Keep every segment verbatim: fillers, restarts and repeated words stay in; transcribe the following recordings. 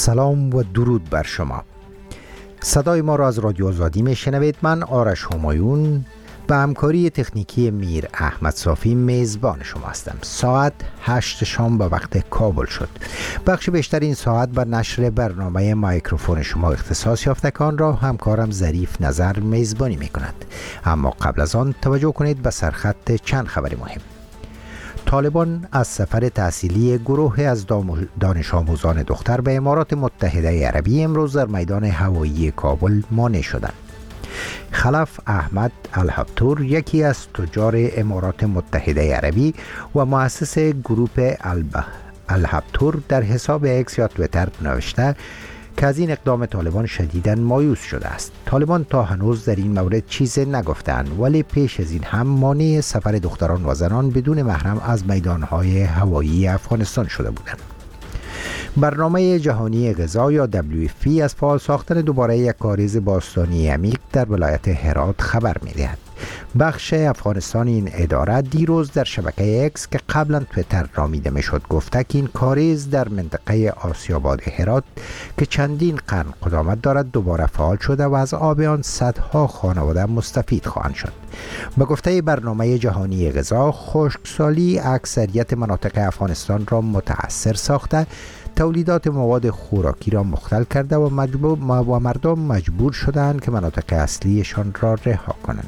سلام و درود بر شما. صدای ما را از رادیو آزادی میشنوید. من آرش همایون به همکاری تکنیکی میر احمد صافی میزبان شما هستم. ساعت هشت شام به وقت کابل شد. بخش بیشتر این ساعت به نشر برنامه مایکروفون شما اختصاص یافته که آن را همکارم ظریف نظر میزبانی میکند. اما قبل از آن توجه کنید به سرخط چند خبر مهم. طالبان از سفر تحصیلی گروه از دانش آموزان دختر به امارات متحده عربی امروز در میدان هوایی کابل مانع شدند. خلف احمد الهبتور، یکی از تجار امارات متحده عربی و مؤسس گروه الهبتور، در حساب اکس یا تویتر نوشته که از این اقدام طالبان شدیداً مایوس شده است. طالبان تا هنوز در این مورد چیزی نگفتند، ولی پیش از این هم مانع سفر دختران و زنان بدون محرم از میدانهای هوایی افغانستان شده بودند. برنامه جهانی غذا یا دبلیو اف پی از فعال ساختن دوباره یک کاریز باستانی عمیق در ولایت هرات خبر می‌دهد. بخش افغانستان این اداره دیروز در شبکه اکس که قبلا تویتر نامیده میشد گفته که این کاریز در منطقه آسیاباد هرات که چندین قرن قدامت دارد دوباره فعال شده و از آب آن صدها خانواده مستفید خواهند شد. به گفته برنامه جهانی غذا، خشکسالی اکثریت مناطق افغانستان را متاثر ساخته، تولیدات مواد خوراکی را مختل کرده و, مجبور و مردم مجبور شدند که مناطق اصلیشان را رها کنند.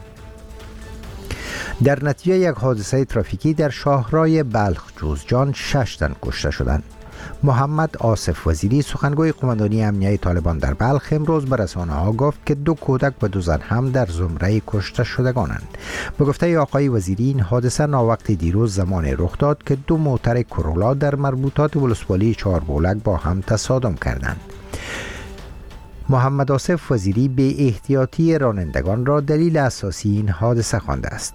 در نتیجه یک حادثه ترافیکی در شاهراه بلخ جوزجان شش تن کشته شدند. محمد آصف وزیری، سخنگوی قماندانی امنیه طالبان در بلخ، امروز به رسانه‌ها گفت که دو کودک و دو زن هم در زمره کشته شدگانند. به گفته آقای وزیری، این حادثه ناوقت دیروز زمان رخ داد که دو موتر کرولا در مربوطات ولسوالی چهاربولک با هم تصادم کردند. محمد آصف وزیری به احتیاطی رانندگان را دلیل اساسی این حادثه خوانده است.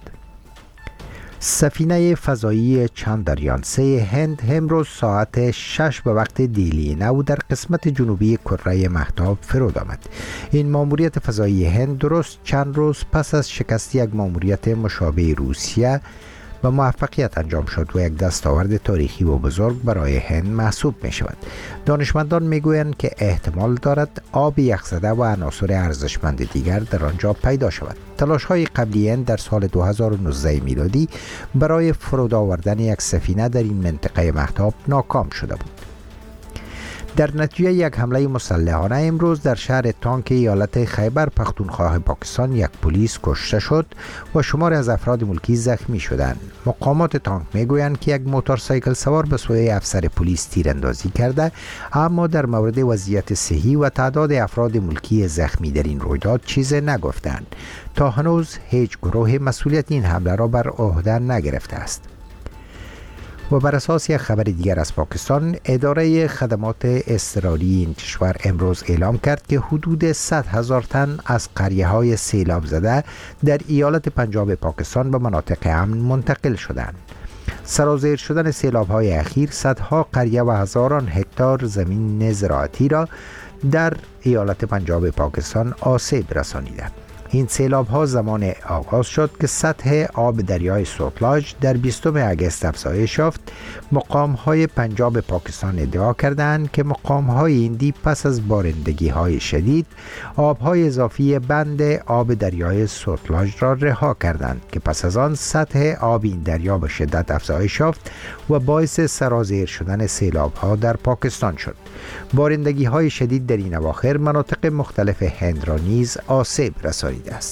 سفینه فضایی چندریان سه هند امروز ساعت شش به وقت دیلی نو در قسمت جنوبی کره مهتاب فرود آمد. این ماموریت فضایی هند درست چند روز پس از شکست یک ماموریت مشابه روسیه و موفقیت انجام شد و یک دستاورد تاریخی و بزرگ برای هند محسوب می شود. دانشمندان می گویند که احتمال دارد آب یخزده و عناصر ارزشمند دیگر در آنجا پیدا شود. تلاش های قبلی هند در سال دو هزار و نوزده میلادی برای فرود آوردن یک سفینه در این منطقه مهتاب ناکام شده بود. در نتیجه یک حمله مسلحانه امروز در شهر تانک ایالت خیبر پختونخوا پاکستان یک پلیس کشته شد و شمار از افراد ملکی زخمی شدند. مقامات تانک میگویند که یک موتورسایکل سوار به سوی افسر پلیس تیراندازی کرده، اما در مورد وضعیت صحی و تعداد افراد ملکی زخمی در این رویداد چیزی نگفتند. تا هنوز هیچ گروه مسئولیت این حمله را بر عهده نگرفته است. و بر اساس یک خبر دیگر از پاکستان، اداره خدمات اضطراری این کشور امروز اعلام کرد که حدود صد هزار تن از قریه‌های سیلاب زده در ایالت پنجاب پاکستان به مناطق امن منتقل شدند. سرازیر شدن سیلاب‌های اخیر صدها قریه و هزاران هکتار زمین زراعتی را در ایالت پنجاب پاکستان آسیب رسانیدند. این سیلاب ها زمان آغاز شد که سطح آب دریای سوتلاج در بیستم اگست افزایش یافت. مقام های پنجاب پاکستان ادعا کردند که مقام های ایندی پس از بارندگی های شدید آب های اضافی بند آب دریای سوتلاج را رها کردند که پس از آن سطح آب این دریا به شدت افزایش یافت و باعث سرازیر شدن سیلاب ها در پاکستان شد. بارندگی های شدید در این اواخر مناطق مختلف هند را نیز آسیب رسانیده است.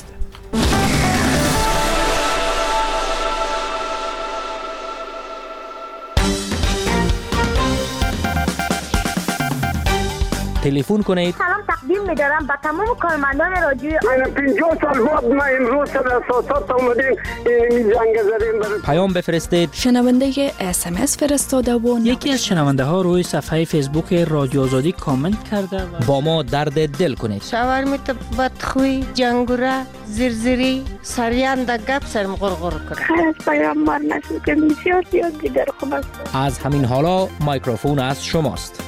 تلفن کنید. سلام تقدیم می‌دارم به تمام کارمندان رادیو. پنجاه سال بعد ما امروز سر اساسات اومدیم این جنگ زدیم برای پیام بفرستید. شنونده اس ام اس فرستاده و یکی از شنونده ها روی صفحه فیسبوک رادیو آزادی کامنت کرده و با ما درد دل کنید. شاورمیت بدخوی جنگوره زرزری سریان در گپ سرم غرغر کرد. خیر پیام مار نشد که بسیار زیاد دیگر خوب است. از همین حالا مایکروفون از شماست.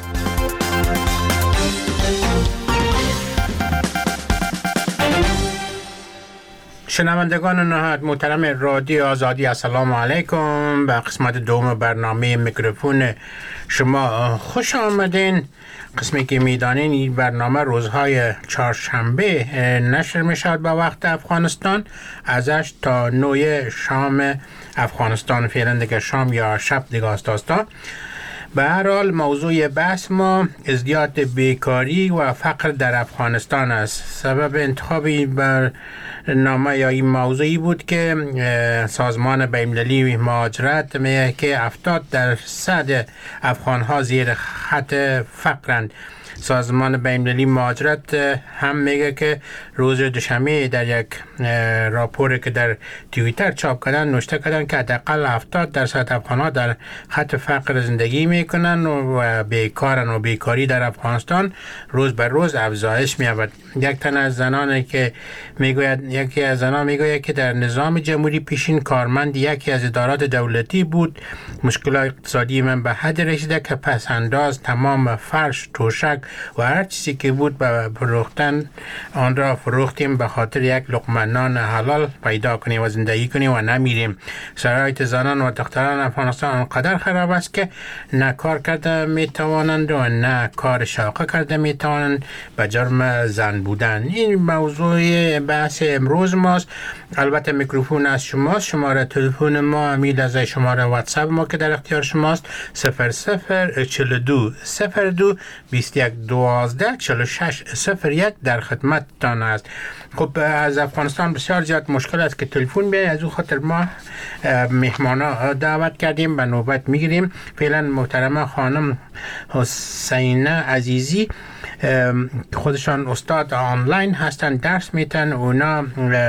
شنوندگان نهایت محترم رادیو آزادی، السلام علیکم. به قسمت دوم برنامه میکروفون شما خوش آمدین. قسمی که میدانین این برنامه روزهای چهارشنبه نشر میشود به وقت افغانستان ازش تا نوی شام افغانستان، فعلا دیگه شام یا شب دیگه است. به هر حال موضوع بحث ما ازدیاد بیکاری و فقر در افغانستان است. سبب انتخاب این برنامه یا این موضوعی بود که سازمان بین‌المللی مهاجرت میگه که هفتاد درصد افغان‌ها زیر خط فقرند. سازمان بین‌المللی مهاجرت هم میگه که روز دوشنبه در یک راپوری که در توییتر چاپ کردن نوشته کردن که حداقل هفتاد درصد افغان‌ها در خط فقر زندگی میکنن و بیکارن و بیکاری در افغانستان روز به روز افزایش می‌یابد. یک تن از زنانی که میگوید یکی از زنان میگوید که در نظام جمهوری پیشین کارمند یکی از ادارات دولتی بود. مشکلات اقتصادی من به حد رسیده که پس انداز تمام فرش، توشک و هر چیزی که بود به فروختن آن را فروختیم به خاطر یک لقمه نان حلال پیدا کنیم و زندگی کنیم و نمیریم. شرایط زنان و دختران افغانستان آنقدر خراب است که نه کار کرده میتوانند و نه کار شاقه کرده میتوانند به جرم زن بودن. این موضوع بحث امروز ماست. البته میکروفون از شماست. شماره تلفن ما امیل از شماره واتساپ ما که در اختیار شماست صفر صفر چهل و دو صفر دو بیست و یک دوازده چهل و شش صفر یک در خدمت تان است. خب از افغانستان بسیار زیاد مشکل است که تلفن بیاید، از او خاطر ما مهمانا دعوت کردیم، به نوبت میگیریم. فعلا محترمه خانم حسینه عزیزی خودشان استاد آنلاین هستن، درس میتن. اونا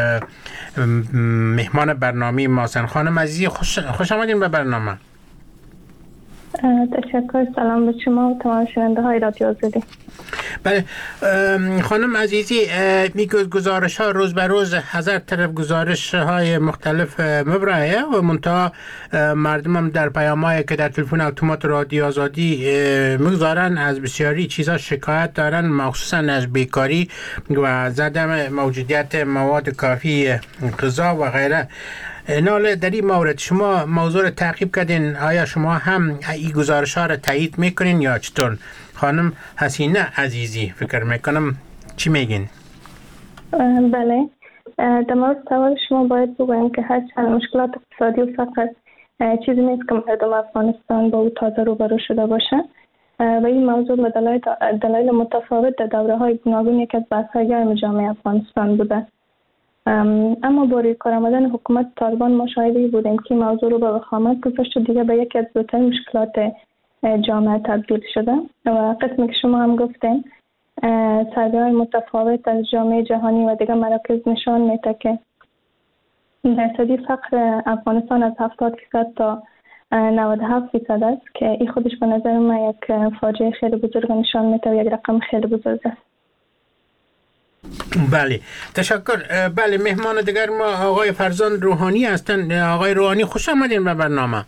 مهمان برنامه ماسن. خانم عزیزی خوش, خوش آمدین به برنامه. تشکر. سلام به شما و تمام شنونده های رادیو آزادی. بله خانم عزیزی، میگوید گزارش ها روز به روز هزار طرف گزارش های مختلف مبرایه و منتها مردم هم در پیام هایی که در تلفن اتومات رادیو آزادی میگذارن از بسیاری چیزا شکایت دارن، مخصوصا از بیکاری و عدم موجودیت مواد کافی غذا و غیره. ناله در این مورد شما موضوع رو تعقیب کردین، آیا شما هم این گزارش ها رو تایید میکنین یا چطور؟ خانم حسینه عزیزی فکر میکنم چی میگین؟ بله، در مورد سوال شما باید بگویم که هرچند مشکلات اقتصادی و فقر چیزی نیست که مردم افغانستان با او تازه روبرو شده باشه و این موضوع به دلایل دلایل متفاوت در دوره های گوناگون یکی از بحث‌های گرم جامعه افغانستان بوده. اما با روی کار آمدن حکومت طالبان ما شاهدی بودیم که موضوع رو به وخامت گذاشت و دیگه به یکی از بزرگترین مشکلات جامعه تبدیل شده و قسمی که شما هم گفتین سرگرهای متفاوت از جامعه جهانی و دیگه مراکز نشان میده که درصدی فقر افغانستان از هفتاد فیصد تا نود و هفت فیصد است که این خودش به نظر من یک فاجعه خیلی بزرگ نشان میده و یک رقم خیلی بزرگ است. بله تشکر. بله مهمان دیگر ما آقای فرزان روحانی هستند. آقای روحانی خوش آمدین به برنامه.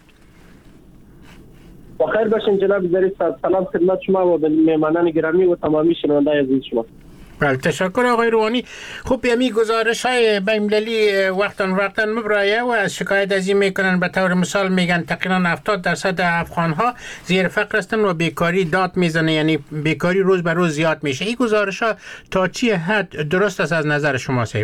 بخیر باشین جناب زری. سلام خدمت شما و مهمانان گرامی و تمامی شنوندگان عزیز شما. بله تشکر آقای روحانی. خب یمی گزارش های بین‌المللی وقتاً وقتاً مبرایه و از شکایت از این میکنن. به طور مثال میگن تقریبا هفتاد درصد افغان ها زیر فقر هستن و بیکاری داد میزنه، یعنی بیکاری روز به روز زیاد میشه. این گزارش ها تا چی حد درست است از نظر شما صاحب؟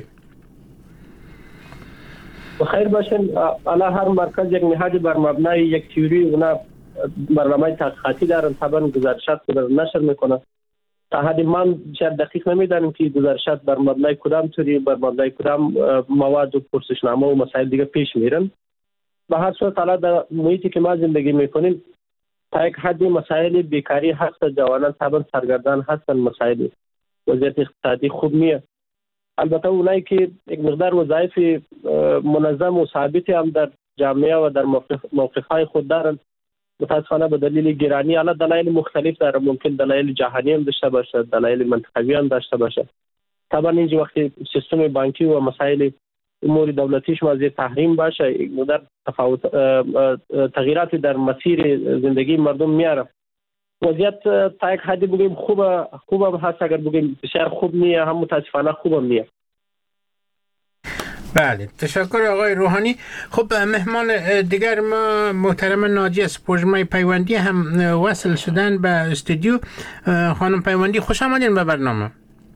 بخیر باشین. الان هر مرکز یک نهادی بر مبنای یک تئوری اونا برنامه تحقیقاتی دارن، طبعا گزارشات رو نشر میکنن. تا حدی من بیشتر دقیق نمیدانم که گزارشات بر مبنای کدام توری بر مبنای کدام مواد و پرسشنامه و مسائل دیگه پیش میرن. به هر صورت حالا در محیطی که ما زندگی میکنیم تا یک حدی مسائل بیکاری هست، جوانان طبعا سرگردان هستن، مسائل وضعیت اقتصادی خوب نیه. البته اونایی که یک مقدار وظایف منظم و ثابتی هم در جامعه و در موقفهای خود دارن، متاسفانه به دلیل گرانی حالا دلایل مختلف داره، ممکن دلایل جهانی هم داشته باشه، دلایل منطقوی هم داشته باشه. طبعا اینجا وقتی سیستم بانکی و مسائل امور دولتی شما زیر تحریم باشه، یک مقدار تفاوت تغییراتی در مسیر زندگی مردم میاره. وضعیت تا یک حدی بگیم خوبه خوبه هست، اگر بگیم بسیار خوب نیه هم متاسفانه خوبم نیه. بله، تشکر آقای روحانی. خب مهمان دیگر ما محترم ناجی از پروژه پیوندی هم وصل شدن به استودیو. خانم پیوندی خوش آمدین به برنامه.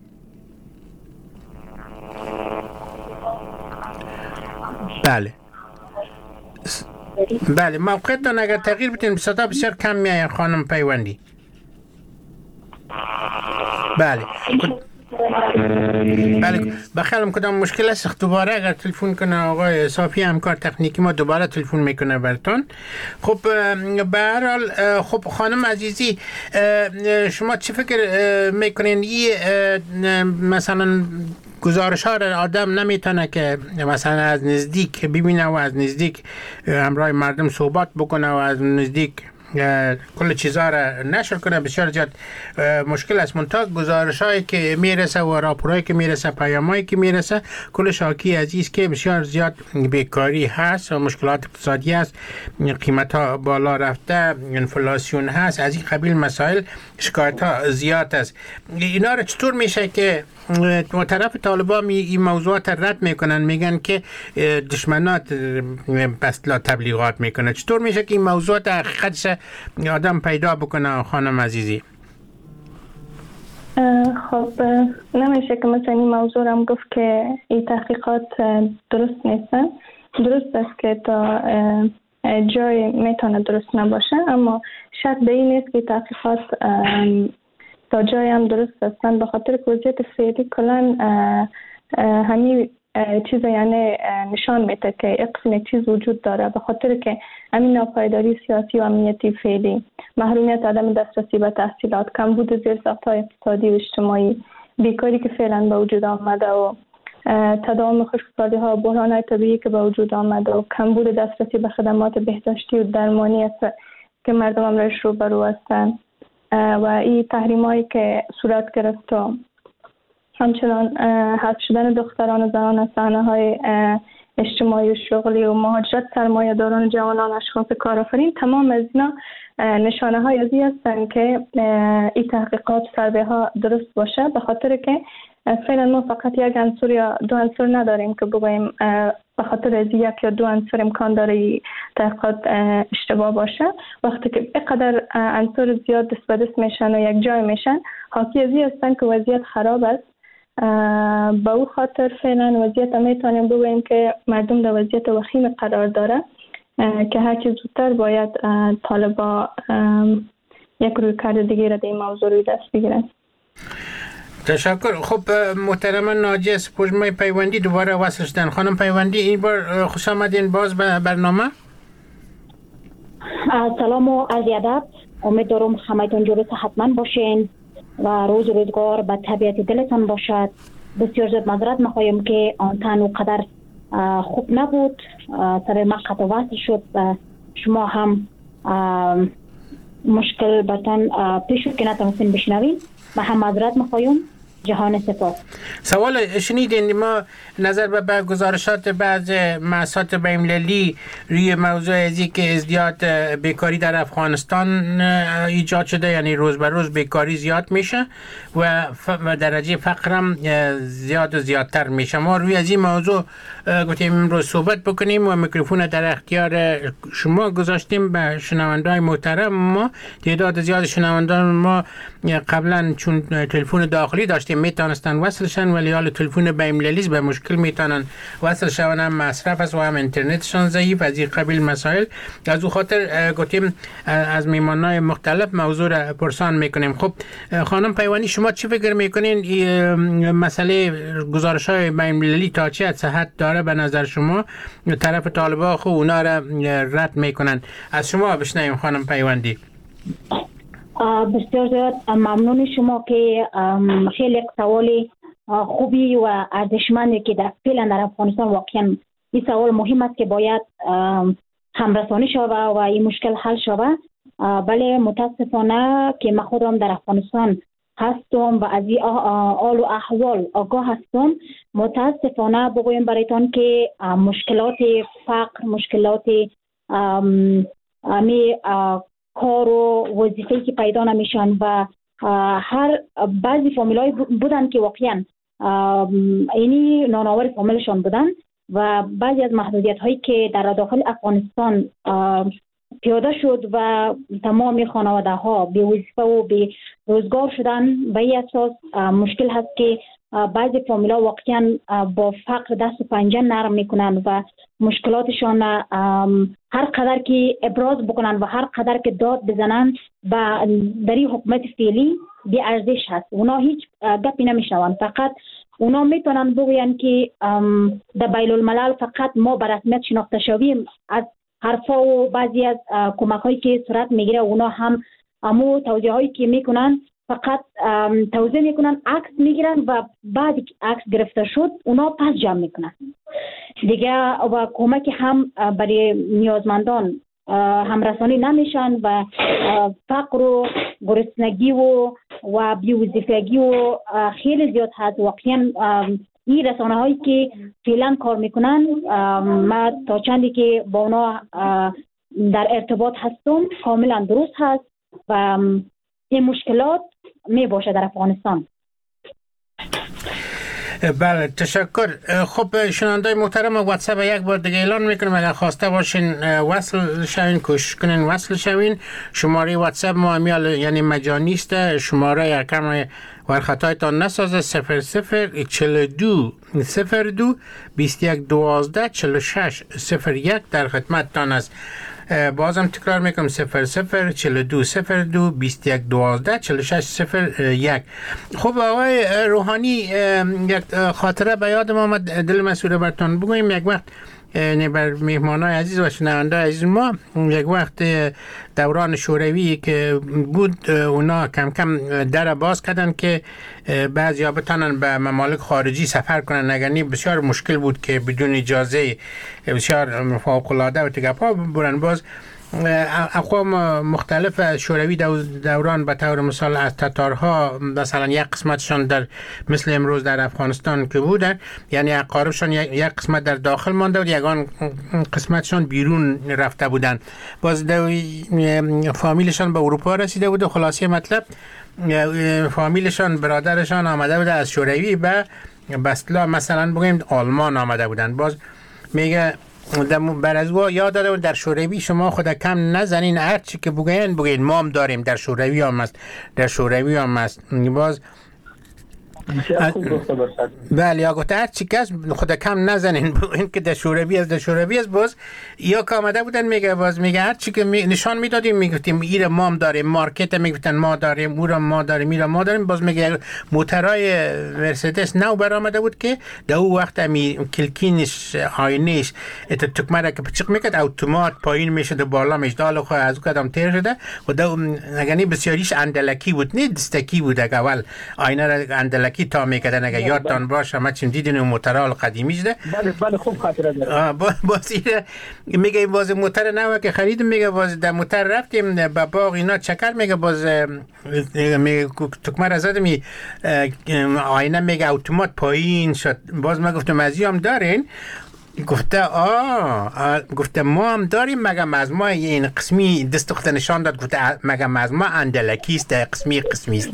بله بله موقعتان اگر تغییر بدین، صدا بسیار کم میآید خانم پیوندی. بله بله بخیرم کدام مشکل است دوباره اگر تلفن کنه آقای صافی همکار تکنیکی ما دوباره تلفن میکنه براتون. خب به هر حال خب خانم عزیزی شما چه فکر میکنین این مثلا گزارش ها را آدم نمیتونه که مثلا از نزدیک ببینه و از نزدیک همراه مردم صحبت بکنه و از نزدیک کل چیزها را نشر کنه؟ بسیار زیاد مشکل است. منتها گزارش هایی که میرسه و راپورهایی که میرسه، پیامایی که میرسه، کلش حاکی از است که بسیار زیاد بیکاری هست و مشکلات اقتصادی هست، قیمت ها بالا رفته، انفلاسیون هست، از این قبیل مسائل شکایت ها زیاد است. اینا را چطور میشه که طرف طالبان این موضوعات رد میکنن، میگن که دشمنات بس تبلیغات میکنه؟ چطور میشه که این موضوعات حقیقتش آدم پیدا بکنه خانم عزیزی؟ خب نمیشه که مثلا این موضوع هم گفت که این تحقیقات درست نیستن. درست است که تا جای میتونه درست نباشه، اما شک به این نیست که تحقیقات تا جای هم درست هستن، به خاطر که وضعیت فعلی کلان همین چیز یعنی نشان میده که یک قسم چیز وجود داره، به خاطر که همین ناپایداری سیاسی و امنیتی فعلی، محرومیت عدم دسترسی به تحصیلات، کمبود زیرساخت‌های اقتصادی و اجتماعی، بیکاری که فعلا به وجود آمده و تداوم خشکسالی‌ها و بحران‌های طبیعی که به وجود آمده و کمبود دسترسی به خدمات بهداشتی و درمانی است که مردم هم روش روبرو هستند و این تحریم‌هایی که صورت گرفت و همچنان حذف شدن دختران و زنان از صحنه‌های اجتماعی و شغلی و مهاجرت سرمایه‌داران، جوانان، اشخاص کارآفرین، تمام از اینا نشانه‌های از این هستند که این تحقیقات سربه ها درست باشه، به خاطر که فعلا ما فقط یک عنصر یا دو عنصر نداریم که بگوییم به خاطر از یک یا دو عنصر امکان داره تحقیقات اشتباه باشه. وقتی که اینقدر عنصر زیاد دست به دست میشن و یک جای میشن، حاکی از این هستن که وضعیت خراب است. با او خاطر فعلا وضعیت میتونیم بگوییم که مردم در وضعیت وخیم قرار داره که هر چه زودتر باید طالبا یک رویکرد دیگه را در این موضوع روی دست بگیرن. تشکر. خب محترم ناجی از پروژه پیوندی دوباره وصل شدن. خانم پیوندی این بار خوش آمدین باز به برنامه. سلام و عرض ادب. امیدوارم همه‌تون جور صحتمند باشین و روز روزگار به طبیعت دلتان باشد. بسیار زیاد معذرت می‌خوایم که آن تن و قدر خوب نبود، سر ما قطع وصل شد و شما هم مشکل برتان پیش شد که نتونستین بشنوین. ما هم معذرت می‌خوایم. جهان سپاس. سوال شنیدین ما نظر به گزارشات بعض مؤسسات بین‌المللی روی موضوع ازی که ازدیاد بیکاری در افغانستان ایجاد شده، یعنی روز به روز بیکاری زیاد میشه و درجه فقرم زیاد و زیادتر میشه. ما روی از این موضوع گفتیم امروز صحبت بکنیم و میکروفون در اختیار شما گذاشتیم به شنونده‌های محترم ما. تعداد زیاد شنوندگان ما قبلا چون تلفن داخلی داشتیم میتونستن وصل شن، ولی حال تلفن بین‌المللی به مشکل میتونن وصل شون، هم مصرف است و هم اینترنتشون ضعیف، از این قبیل مسائل. از او خاطر گفتیم از میمانای مختلف موضوع را پرسان میکنیم. خب خانم پیوانی شما چی فکر میکنین مسئله گزارش‌های بین‌المللی تا چه حد صحت داره به نظر شما؟ طرف طالبان خب اونا را رد میکنن. از شما بشنویم خانم پیوندی. بسیار زیاد ممنون شما که خیلی سوال خوبی و ارزشمندی که در فعلا در افغانستان واقعا این سوال مهم است که باید همرسانی شود و این مشکل حل شود. بله متاسفانه که من خودم در افغانستان هستم و از این آل و احوال آگاه هستم. متاسفانه بگویم برایتان که مشکلات فقر، مشکلات امی کار و وظیفه‌ای که پیدا نمیشن و هر بعضی فامیلای بودن که واقعا اینی نانآور فامیلشان بودن و بعضی از محدودیت هایی که در داخل افغانستان پیاده شد و تمام خانواده ها به وظیفه و به روزگار شدن، به این اساس مشکل هست که بعضی فامیلا واقعا با فقر دست و پنجه نرم میکنن و مشکلاتشان هر قدر که ابراز بکنن و هر قدر که داد بزنن و در این حکومت فعلی بی ارزش هست. اونا هیچ گپی نمیشنون، فقط اونا میتونن بگوین که در بین الملل فقط ما به رسمیت شناخته شویم. از حرفا و بعضی از کمک هایی که صورت میگیره اونا هم امو توضیح هایی که میکنن فقط توضیح میکنن، عکس میگیرن و بعد عکس گرفته شد اونا پس جمع میکنن دیگه و کمک هم برای نیازمندان همرسانی نمیشن و فقر و گرسنگی و و بی‌وظیفگی و خیلی زیاد هست. واقعا این رسانه هایی که فعلا کار میکنن ما تا چندی که با اونا در ارتباط هستم کاملا درست هست و این مشکلات می باشه در افغانستان. بله تشکر. خب شنوندای محترم واتساپ یک بار دیگه اعلان میکنم اگر خواسته باشین وصل شوین، کوشش کنین وصل شوین. شماره واتساپ ما امیال یعنی مجانی است، شماره یکم ور خطایتان نسازه صفر صفر چهل و دو صفر دو بیست و یک دوازده چهل و شش صفر یک در خدمتتان است. بازم تکرار میکنم صفر صفر چهل و دو صفر دو بیست و یک دوازده چهل و شش صفر یک. خب آقای روحانی یک خاطره به یادم آمد، دل مسئول برتان بگویم. یک وقت بر مهمانای عزیز و شنونده عزیز ما یک وقت دوران شوروی که بود اونا کم کم در باز کردن که بعضی ها بتانن به ممالک خارجی سفر کنن، نگرنی بسیار مشکل بود که بدون اجازه بسیار فوق‌العاده و تگپا برن. باز اقوام مختلف شوروی دوران به طور مثال از تتارها مثلا یک قسمتشان در مثل امروز در افغانستان که بودن، یعنی اقاربشان یک قسمت در داخل مانده بود، یگان قسمتشان بیرون رفته بودن. باز فامیلشان به اروپا رسیده بود و خلاصه مطلب فامیلشان برادرشان آمده بود از شوروی به بسلا مثلا بگیم آلمان آمده بودن. باز میگه بر از وا یاد داره در شوروی شما خود کم نزنین، هر چی که بگین بگین ما هم داریم، در شوروی هم است، در شوروی هم است. باز بله یا گفته هر چی کس خود کم نزنین این که در شوروی است، در شوروی است. باز یا که آمده بودن میگه باز میگه هر چی که می نشان میدادیم میگفتیم ایره ما هم داریم، مارکت میگفتن ما داریم، او را ما داریم، میره ما داریم. باز میگه موترای مرسدس نو برآمده بود که در اون وقت امی کلکینش آینهش ات تکمه را که پچق میکرد اتومات پایین میشد و بالا میشد، حالا خو از کدام تیر شده و دا نگنی بسیاریش اندلکی بود، نه دستکی بود. اول آینه را اندلکی تا میکردن اگه یادتان باشه ما چیم دیدین اون موترال قدیمی شده. بله بله خوب خاطره دارم. باز میگه باز موتر نو که خریدم، میگه باز در موتر رفتیم به باغ اینا چکر، میگه باز میگه تکمه را زدم آینه میگه اتومات پایین شد. باز ما گفتم ازی هم دارین؟ گفته آه گفته ما هم داریم، مگم از ما این قسمی دست اخت نشان داد، گفته مگم از ما اندلکی است قسمی قسمی است.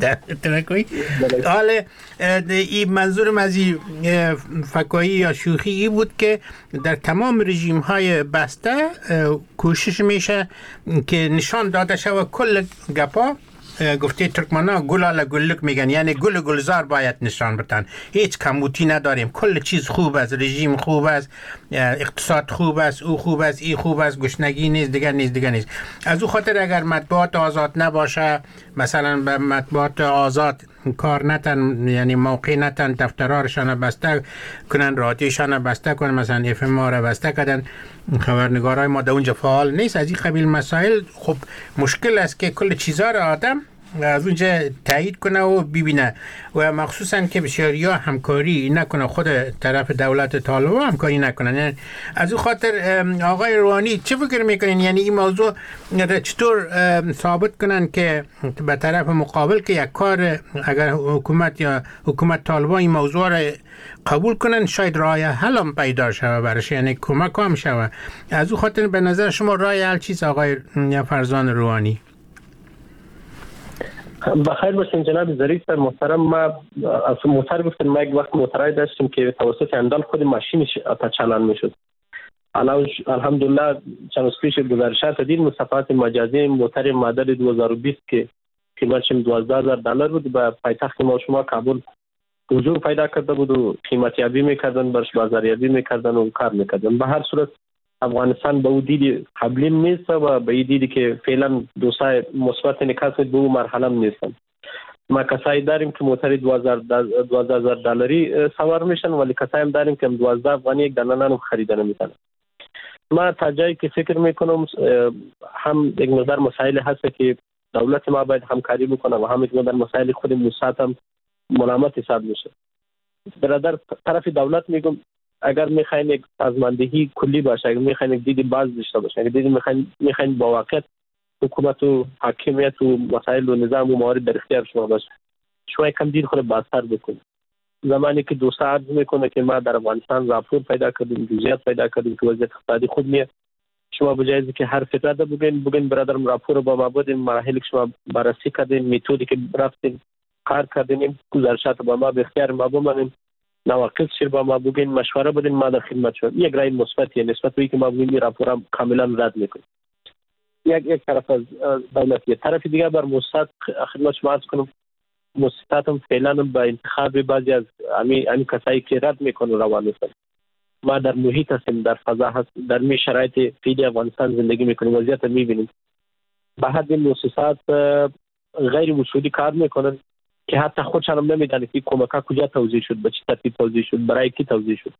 حالا این منظورم از این فکایی یا شوخی ای بود که در تمام رژیم های بسته کوشش میشه که نشان داده شود کل گپا گفته ترکمانا گلاله گلک میگن، یعنی گل گلزار باید نشان بدن، هیچ کمبودی نداریم، کل چیز خوب است، رژیم خوب است، اقتصاد خوب است، او خوب است، ای خوب است، گشنگی نیست، دیگر نیست دیگر نیست. از او خاطر اگر مطبوعات آزاد نباشه، مثلا به مطبوعات آزاد کار نتن، یعنی موقع نتن، دفترارشان بسته کنن، رادیوشان بسته کنن، مثلا اف ام را بسته کردن، خبرنگارای ما در اونجا فعال نیست، از این قبیل مسائل خب مشکل است که کل چیزا را آدم از اونجا تایید کنه و ببینه و مخصوصا که بسیاریا همکاری نکنه، خود طرف دولت طالبان همکاری نکنن. یعنی از اون خاطر آقای روحانی چه فکر میکنین، یعنی این موضوع چطور ثابت کنن که به طرف مقابل که یک کار اگر حکومت یا حکومت طالبان این موضوع را قبول کنن شاید راه حل هم پیدا شود برش، یعنی کمک هم شود. از اون خاطر به نظر شما راه حل چیست آقای فرزان روحانی؟ بخیر باشین جناب ظریف محترم. ما از موتر گفتن، ما یک وقت موترای داشتیم که توسط اندال خود ماشینش تا چالان میشد. الان الحمدلله چند روز پیش گزارشات دیدیم صفحات مجازی موتر مدل دو هزار و بیست که قیمتش دوازده هزار دلار بود به پایتخت ما شما کابل حضور پیدا کرده بود و قیمت یابی میکردن، برش بازاریابی میکردن و کار میکردن. به هر صورت افغانستان به اون دید قبلی نیست و به این دیدی که فعلا دوستای مثبت نکاس به اون مرحله نیستن. ما کسایی داریم که موتر دوازده هزار دلاری سوار میشن، ولی کسایی هم داریم که دوازده افغانی یک دانه نان خریده نمیتونن. ما تا جایی که فکر میکنم هم یک مقدار مسائل هست که دولت ما باید همکاری بکنه و هم یک مقدار مسائل خود موساد هم ملامت حساب میشه. برادر طرف دولت میگم اگر میخواین یک سازماندهی کلی باشه، اگر میخواین یک دید باز داشته باشه، اگر دیدی میخواین میخواین با واقعیت حکومت و حاکمیت و مسائل و نظام و موارد در اختیار شما باشه، شما کم دید خود بازتر بکنید. زمانی که دوستا عرض میکنه که ما در افغانستان راپور پیدا کردیم، جزئیات پیدا کردیم که وضعیت اقتصادی خود میه، شما بجای که هر فکر ده بگین بگین برادرم راپور با ما بودین، مراحلی که شما بررسی کردین، میتودی که رفتین کار کردین، گزارشات با ما به اختیار ما بمانیم، نواقص شیر با ما بگین، مشوره بدین، ما در خدمت شما. یک رای مثبتی نسبت به اینکه ما بگیم این راپورم کاملا رد میکنیم. یک یک طرف از دولت، یک طرف دیگه بر موساد خدمت شما عرض کنم، موساد هم فعلا با انتخاب بعضی از امی امی کسایی که رد میکنه روان هستن. ما در محیط هستیم، در فضا هست، در می شرایط فعلی افغانستان زندگی میکنیم، وضعیت میبینیم. به حد موسسات غیر وصولی کار میکنن که حتی خودشان هم نمیدانند که کمک‌ها کجا توزیع شد، به چه ترتیب توزیع شد، برای کی توزیع شد.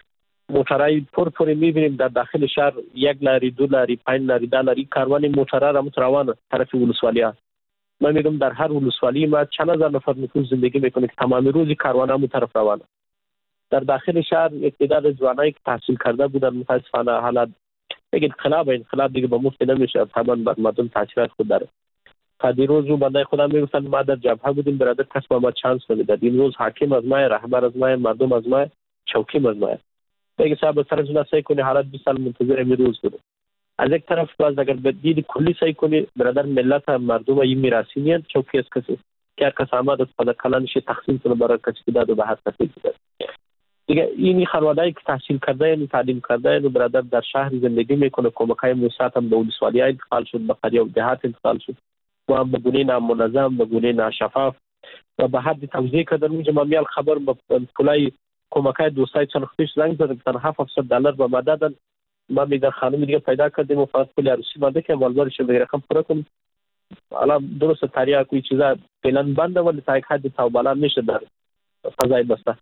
موترای پر پر میبینیم در داخل شهر یک لاری، دو لاری، پنج لاری، ده لاری کاروان موترا را روانه طرف ولسوالی ها. من میگم در هر ولسوالی ما چند هزار نفر نفوس زندگی میکنه که تمام روزی کاروان هم طرف روانه. در داخل شهر یک تعداد جوانایی که تحصیل کرده بودن متاسفانه حالا بگید انقلاب انقلاب دیگه با مفت نمیشه، طبعا بر مردم تاثیرات خود داره. تا دیروز رو بنده خدا میگفتن ما در جبهه بودیم برادر، کس با ما چانس نمیداد. این روز حاکم از ما، رهبر از ما، مردم از ما، چوکیم از ما. بگید صاحب طرف جنا سعی کنی حالت بیست سال منتظر می روز بود. از یک طرف باز اگر بدید کلی سعی کنی برادر ملت مردم این میراثی نیست، چوکی از کسی که هر کس آمد از خدا کلانش تقسیم کنه برای کسی که داد و به هر کسی داد. دیگه این خانواده‌ای که تحصیل کرده یعنی تعلیم کرده و برادر در شهر زندگی میکنه، کمک‌های موساد هم به ولسوالی‌ها انتقال شد، به قریه و دهات انتقال شد و هم به گونه نامنظم، به گونه ناشفاف و به حد توزیع کردن. اینجا ما میال خبر به پولای کمک‌های دوستای چند خفیش زنگ زدن که تنها هفتصد دلار به ما دادن. ما میگن خانم دیگه پیدا کردیم و فقط پول عروسی ماده که والدارش به رقم پورا کنیم. حالا درست تاریخ کوئی چیزا فعلا بنده ولی تا یک حد تا بالا میشه در فضای بسته.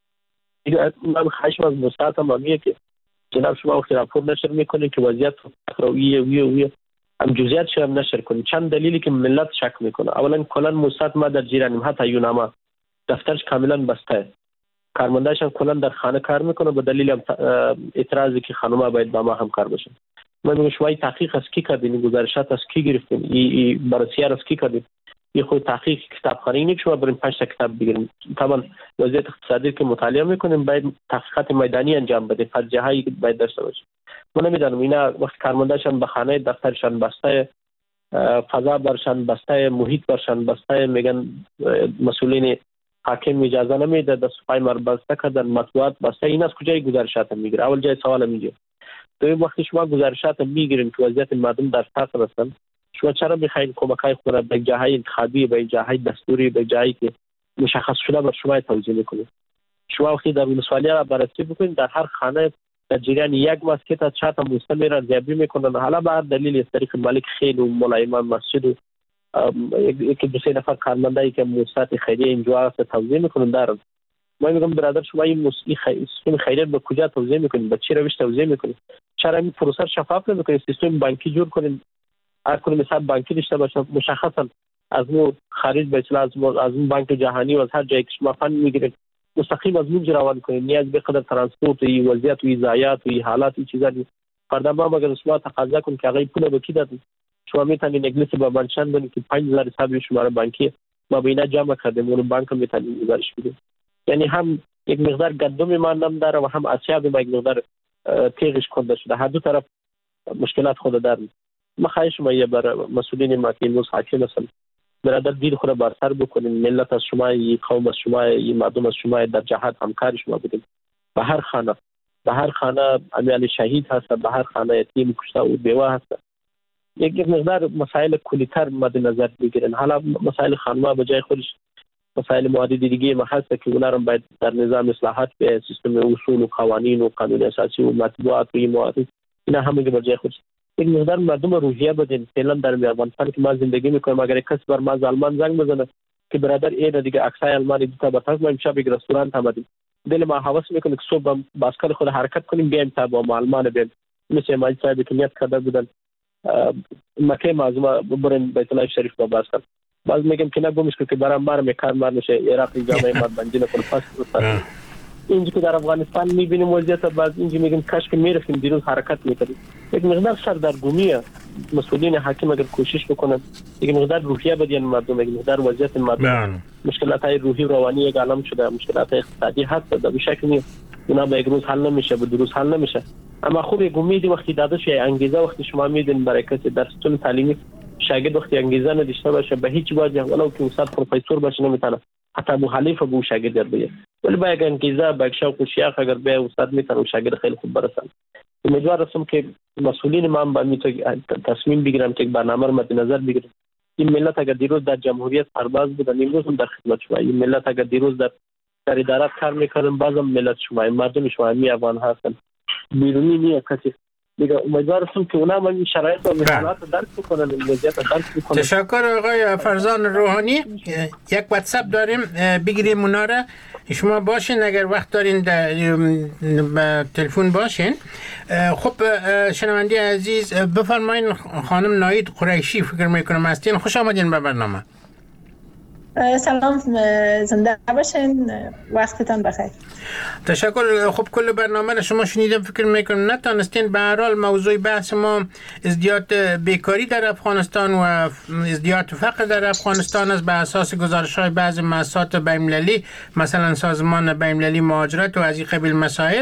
من خواهشم از موساد هم همیه که جناب شما وقتی راپور نشر میکنید که وضعیت رویه ویه ویه هم جزئیات شما نشر کنید. چند دلیلی که ملت شک میکنه. اولا کلا موساد ما در جیرانیم، حتی یوناما دفترش کاملا بسته، کارمنداش هم کلا در خانه کار میکنه به دلیل اعتراضی که خانوما باید با ما هم کار باشن. من میگم شما تحقیق از کی کردین، گزارشات از کی گرفتین، این بررسی از کی کردین؟ این خود تحقیق کتابخانه نیست شما بریم پنج تا کتاب بگیریم. طبعا وضعیت اقتصادی که مطالعه میکنیم باید تحقیقات میدانی انجام بده، فرجه‌هایی باید داشته باشه. من نمیدونم اینا وقت کارمنداشان به خانه دفترشان بسته، فضا برشان بسته، محیط برشان بسته، میگن مسئولین حاکم اجازه نمیده، دست پای مر بسته کردن، مطبوعات بسته. این از کجای گزارشات میگیره؟ اول جای سوال میگه. دوم وقتی شما گزارشات میگیرین که وضعیت مردم در فقر هستن، شما چرا میخواین کمک‌های خود را به جاهای انتخابی، به جاهای دستوری، به جایی که مشخص شده بر شما توزیع میکنید؟ شما وقتی در ولسوالی را بررسی بکنید، در هر خانه در جریان یک مسجد از چهار تا مستمر را زیابی میکنن. حالا به هر دلیل از طریق ملک خیل و مولا امام مسجد و یکی دو سه نفر کارمندایی که موسسات خیریه اینجا هست توزیع میکنن دارن. من میگم برادر شما این سیستم خیریه به کجا توزیع میکنید؟ به چه روش توزیع میکنید؟ چرا این پروسه شفاف نمیکنید؟ سیستم بانکی جور کنید، هر کدوم حساب بانکی داشته باشه، مشخصا از مو خارج به اصطلاح از اون بانک جهانی و از هر جایی که شما فند میگیرید مستقیم از اونجا روان کنید. نیاز به قدر ترانسپورت و وضعیت و ضایعات و حالات و چیزا دي. فردا ما اگر شما تقاضا کنید که هغه پول به کی دادید، شما میتونید انگلیسی با بانکشان بگید که پنج هزار حساب شما بانکی ما به اینا جمع کردیم، اون بانک میتونید گزارش بدید. یعنی هم یک مقدار گندم ما نم داره و هم آسیاب ما یک مقدار تیغش کنده شده. هر دو طرف مشکلات خود دارن. ما خواهش ما یه بر مسئولین ما که امروز حاکم هستن برادر دین خود بر سر بکنیم. ملت از شما، این قوم از شما، این مردم از شما در جهاد همکار شما بودیم. به هر خانه به هر خانه امیال شهید هست، به هر خانه یتیم کشته و بیوه هست. یک مقدار مسائل کلی‌تر مد نظر بگیرن. حالا مسائل خانما به جای خودش مسائل موادی دیگه ما هست که اونا رو باید در نظام اصلاحات به سیستم اصول و قوانین و قانون اساسی و مطبوعات و این مواد اینا همه به جای خودش. یک مقدار مردم روحیه بدین. فعلا در افغانستان که ما زندگی میکنیم اگر کسی بر ما آلمان زنگ بزنه که برادر این دیگه اکسای آلمانی دوتا بتاز ما امشب یک رستوران آمدیم، دل ما حواس میکنه که صبح باسکل خود حرکت کنیم بیایم تا با آلمان بیایم. مثل ما صاحب که نیت کرده بودن مکه معظمه برن بیت الله شریف با باسکل، باز میگم که نه گمش که برام مار میکار مار نشه عراق جامعه ما بنجینه کنه پاس وسط. اینجا که در افغانستان میبینیم وضعیت، باز اینجا میگیم کاش که میرفتیم دیروز حرکت میکردیم. یک مقدار سردرگمیه. مسئولین حاکم اگر کوشش بکنن یک مقدار روحیه بدین مردم، یک مقدار وضعیت مردم، مشکلات های روحی و روانی یک عالم شده، مشکلات اقتصادی هست، در شک نیست اونا به یک روز حل نمیشه، به دو روز حل نمیشه. اما خوب یک امیدی وقتی داده شه، انگیزه وقتی شما میدین برای کسی در سیستم تعلیمی شاگرد وقتی انگیزه نداشته باشه به هیچ وجه ولو که استاد پروفسور باشه نمیتونه حتی ابو حلیفه به شاگرد در بیه، ولی با یک انگیزه با یک شوق و شیاق اگر به استاد میتونه شاگرد خیلی خوب برسن. امیدوار هستم که مسئولین ما هم باید تصمیم بگیرن که برنامه رو مد نظر بگیرن. این ملت اگر دیروز در جمهوریت سرباز بودن امروز هم در خدمت شما. این ملت اگر دیروز در در ادارات کار میکردن بازم ملت شما، مردم شما می افغان هستن، بیرونی نیه کسی دیگه. امیدوار هستم که اونا هم این شرایط و محصولات درک بکنن، وضعیت درک بکنن. تشکر آقای فرزان روحانی. یک واتساپ داریم، بگیریم اونا را. شما باشین اگر وقت دارین در تلفن باشین. خب شنوندی عزیز بفرمایین. خانم ناید قریشی فکر میکنم هستین، خوش آمدین به برنامه. سلام، زنده باشین، وقتتان بخیر. تشکر. خب کل برنامه را شما شنیدم، فکر میکنم نتانستین. به هر حال موضوع بحث ما ازدیاد بیکاری در افغانستان و ازدیاد فقر در افغانستان است. به اساس گزارش‌های بعضی مؤسسات بین‌المللی مثلا سازمان بین‌المللی مهاجرت و از این قبیل مسائل،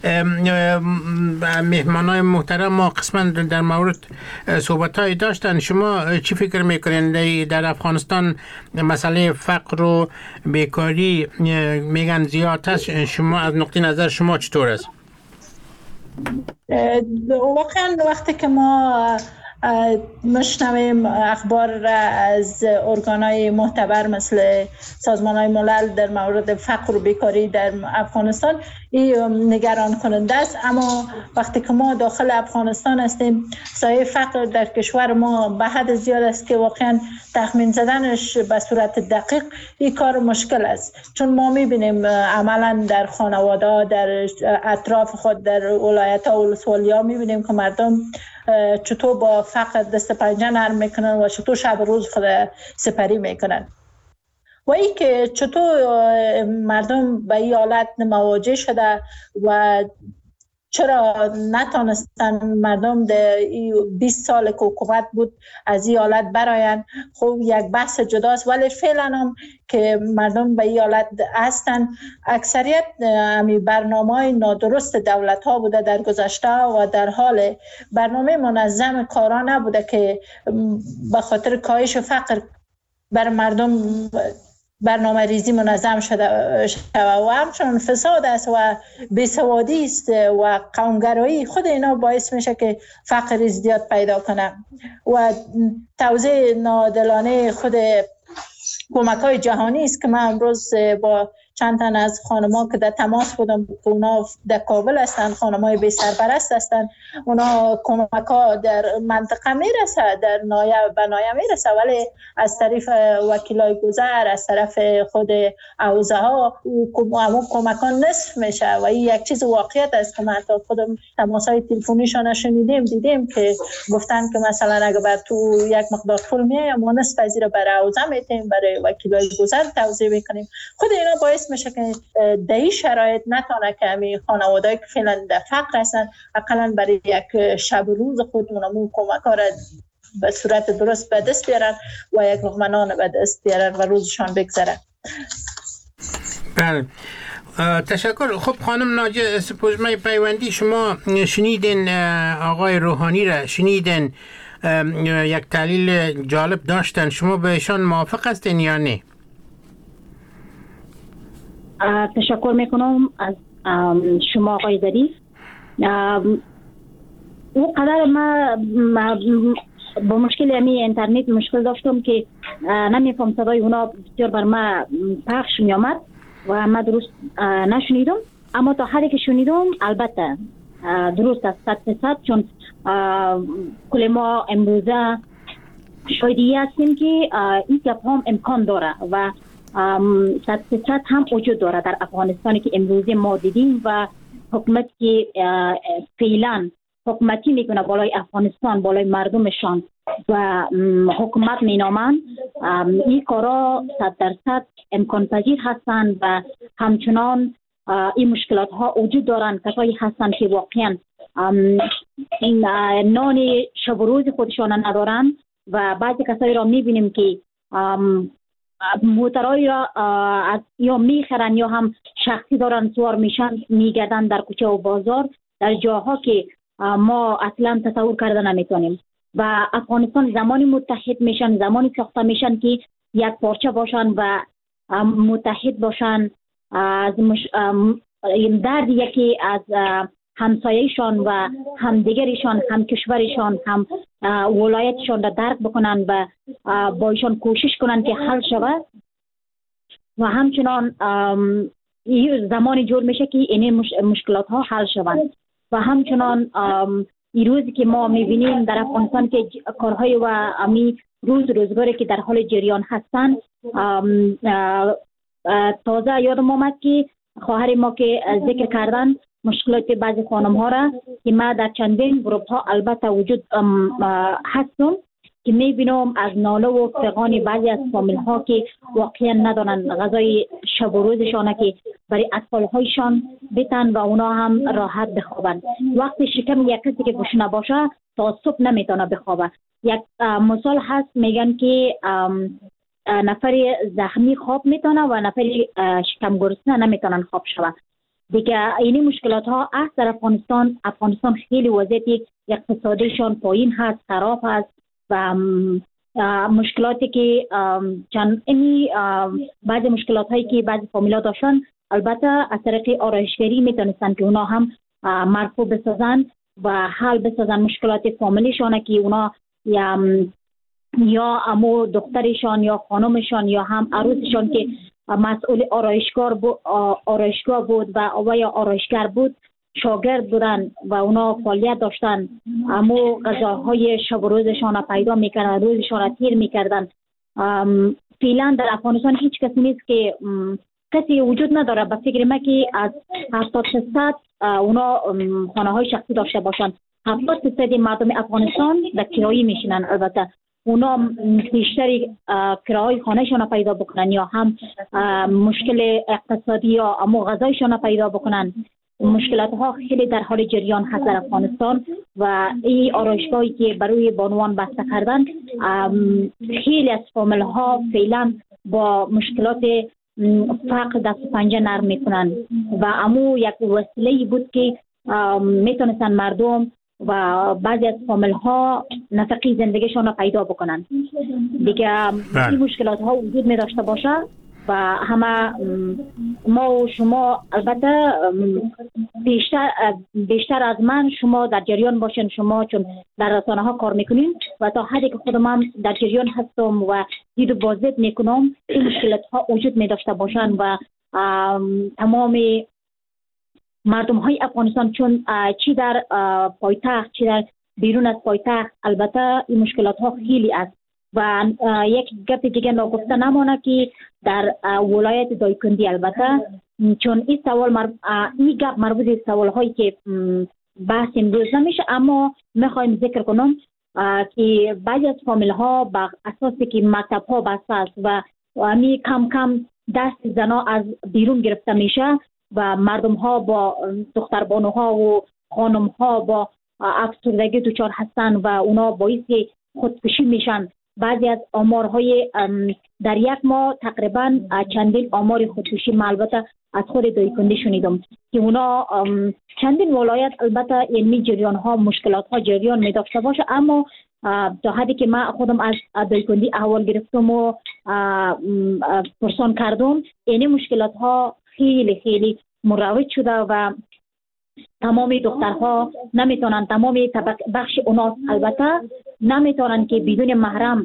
مهمانای محترم ما قسما در مورد صحبت‌های داشتن. شما چی فکر میکنین در افغانستان مسئله فقر و بیکاری میگن زیاد است؟ شما از نقطه نظر شما چطور است؟ واقعا وقتی که ما مشنویم اخبار از ارگان‌های معتبر مثل سازمان‌های ملل در مورد فقر و بیکاری در افغانستان، این نگران کننده است. اما وقتی که ما داخل افغانستان هستیم، سایه فقر در کشور ما به حد زیاد است که واقعا تخمین زدنش به صورت دقیق این کار مشکل است. چون ما می‌بینیم عملاً در خانواده‌ها در اطراف خود در ولایت‌ها و ولسوالی‌ها می‌بینیم که مردم چطور با فقر دست پنجه نرم میکنن و چطور شب روز خود سپری میکنن و ای که چطور مردم به این حالت مواجه شده و چرا نتانستن مردم در بیست سال که حکومت بود از این حالت براین. خب یک بحث جداست، ولی فعلا هم که مردم به این حالت هستن. اکثریت همی برنامه نادرست دولت ها بوده در گذشته و در حال برنامه منظم کارا نبوده که به خاطر کاهش فقر بر مردم برنامه ریزی منظم شده شده و همچنان فساد است و بیسوادی است و قومگرایی. خود اینا باعث میشه که فقر ازدیاد پیدا کنه و توزیع ناعادلانه خود کمک های جهانی است که من امروز با چند تن از خانم‌ها که در تماس بودم که اونا در کابل هستند، خانم‌های بی سرپرست هستند، اونا کمک‌ها در منطقه میرسه، در نایه به نایه میرسه، ولی از طرف وکیلای گذر، از طرف خود حوزه ها همون کمک‌ها نصف میشه و این یک چیز واقعیت است که من تا خودم تماس‌های تلفنیشون شنیدیم دیدیم که گفتن که مثلا اگه بر تو یک مقدار پول میایم ما نصف از این برای حوزه میتیم، برای وکیلای گذر توزیع میکنیم. خود اینا باعث میشه که در این شرایط نتونه که همین خانواده‌ای که فعلا در فقر هستن اقلا برای یک شب روز خودمون همون کمک ها را به صورت درست به دست بیارن و یک لقمه نان به دست بیارن و روزشان بگذرن. بله. تشکر. خب خانم ناجیه سپوزمه پیوندی، شما شنیدین آقای روحانی را، شنیدین یک تحلیل جالب داشتن، شما به ایشان موافق هستین یا نه؟ تشکر میکنم از شما آقای ظریف. او قدر ما, ما با مشکل امی اینترنت مشکل داشتم که نمیفهم صدای اونا بسیار بر ما پخش می آمد و ما درست نشنیدم، اما تا حدی که شنیدم البته درست است صد درصد، چون کل ما امروزه شایدی هستیم که این گپ هم امکان داره و صد درصد هم وجود داره در افغانستانی که امروزه ما دیدیم و حکومت که فعلا حکومتی میکنه بالای افغانستان، بالای مردمشان و حکومت مینامن، این کارا صد درصد امکان پذیر هستند و همچنان این مشکلات ها وجود دارند. کسایی هستند که واقعا این نان شب و روز خودشان ندارند و بعضی کسایی را میبینیم که موترایی را یا میخرن یا هم شخصی دارن سوار میشن میگردن در کوچه و بازار در جاها که ما اصلا تصور کرده نمیتونیم. و افغانستان زمانی متحد میشن، زمانی ساخته میشن که یک پارچه باشن و متحد باشن، از مش... درد یکی از همسایهشان و هم دیگرشان، هم کشورشان، هم ولایتشان را درک بکنن و با ایشان کوشش کنن که حل شود. و همچنان زمانی جور میشه که این مش... مشکلات ها حل شوند. و همچنان این روزی که ما میبینیم در افغانستان که کارهای و امی روز روزگاری که در حال جریان هستن، تازه یادم آمد که خواهر ما که ذکر کردن مشکلات بعضی خانم ها را که ما در چندین گروپ ها البته وجود هستم که میبینم از ناله و فغان بعضی از فامیل ها که واقعا ندارن غذای شب و روزشانه که برای اطفال هایشان بتن و اونا هم راحت بخوابن. وقتی شکم یک کسی که گوش نباشه تا صبح نمیتونه بخوابه. یک مثال هست میگن که نفر زخمی خواب میتونه و نفر شکم گرسنه نمیتونن خواب شوه. دیگه این مشکلات ها است در افغانستان. افغانستان خیلی وضعیت اقتصادیشان پایین هست، خراب هست و مشکلاتی که چند اینی بعضی مشکلات هایی که بعضی فامیلا داشتن البته از طریق آرایشگری میتونستن که اونا هم مرفوع بسازن و حل بسازن مشکلات فامیلیشان که اونا یا یا امو دخترشان یا خانمشان یا هم عروسشان که مسئول آرایشگاه بود آرایشگاه بود و و یا آرایشگر بود شاگرد بودن و اونا فعالیت داشتن، امو غذاهای شب و روزشان پیدا میکردن، روزشان تیر میکردن. فعلا در افغانستان هیچ کسی نیست که کسی وجود نداره به فکر ما که از هفتاد درصد اونا خانه های شخصی داشته باشن. هفتاد درصد مردم افغانستان در کرایه میشینن. البته اونا بیشتری کرایه خانهشان پیدا بکنن یا هم مشکل اقتصادی یا امو غذایشان پیدا بکنن. مشکلات ها خیلی در حال جریان هست در افغانستان و این آرایشگاهی که برای بانوان بسته کردن خیلی از فامیل ها فعلا با مشکلات فقر دست و پنجه نرم میکنن و امو یک وسیله بود که میتونستن مردم و بعضی از فامیل ها نفقی زندگیشان را پیدا بکنن. دیگه این مشکلات ها وجود می داشته باشه و همه ما و شما البته بیشتر بیشتر از من شما در جریان باشین، شما چون در رسانه ها کار میکنین و تا حدی که خودم هم در جریان هستم و دید و بازدید میکنم این مشکلات ها وجود می داشته باشن و تمام مردم های افغانستان چون چی در پایتخت چی در بیرون از پایتخت البته این مشکلات ها خیلی است و یک گپ دیگه نگفته نمانه که در ولایت دایکندی البته چون این سوال مر... این گپ مربوط به سوال هایی که بحث امروز نمیشه، اما میخوایم ذکر کنم که بعضی از فامیل ها با اساسی که مکتب ها بسته است و همی کم کم دست زنا از بیرون گرفته میشه و مردم ها با دختر بانوها و خانم ها با افسردگی دچار هستن و اونا باعث خودکشی میشن بعضی از آمارهای در یک ماه تقریبا چندین آمار خودکشی، من البته از خود دایکنده شنیدم که اونا چندین ولایت البته علمی جریان ها مشکلات ها جریان می داشته باشه، اما تا حدی که من خودم از دایکندی احوال گرفتم و پرسان کردم، این مشکلات ها خیلی خیلی مروج شده و تمام دخترها نمیتونن، تمام بخش اونا البته نمیتونن که بدون محرم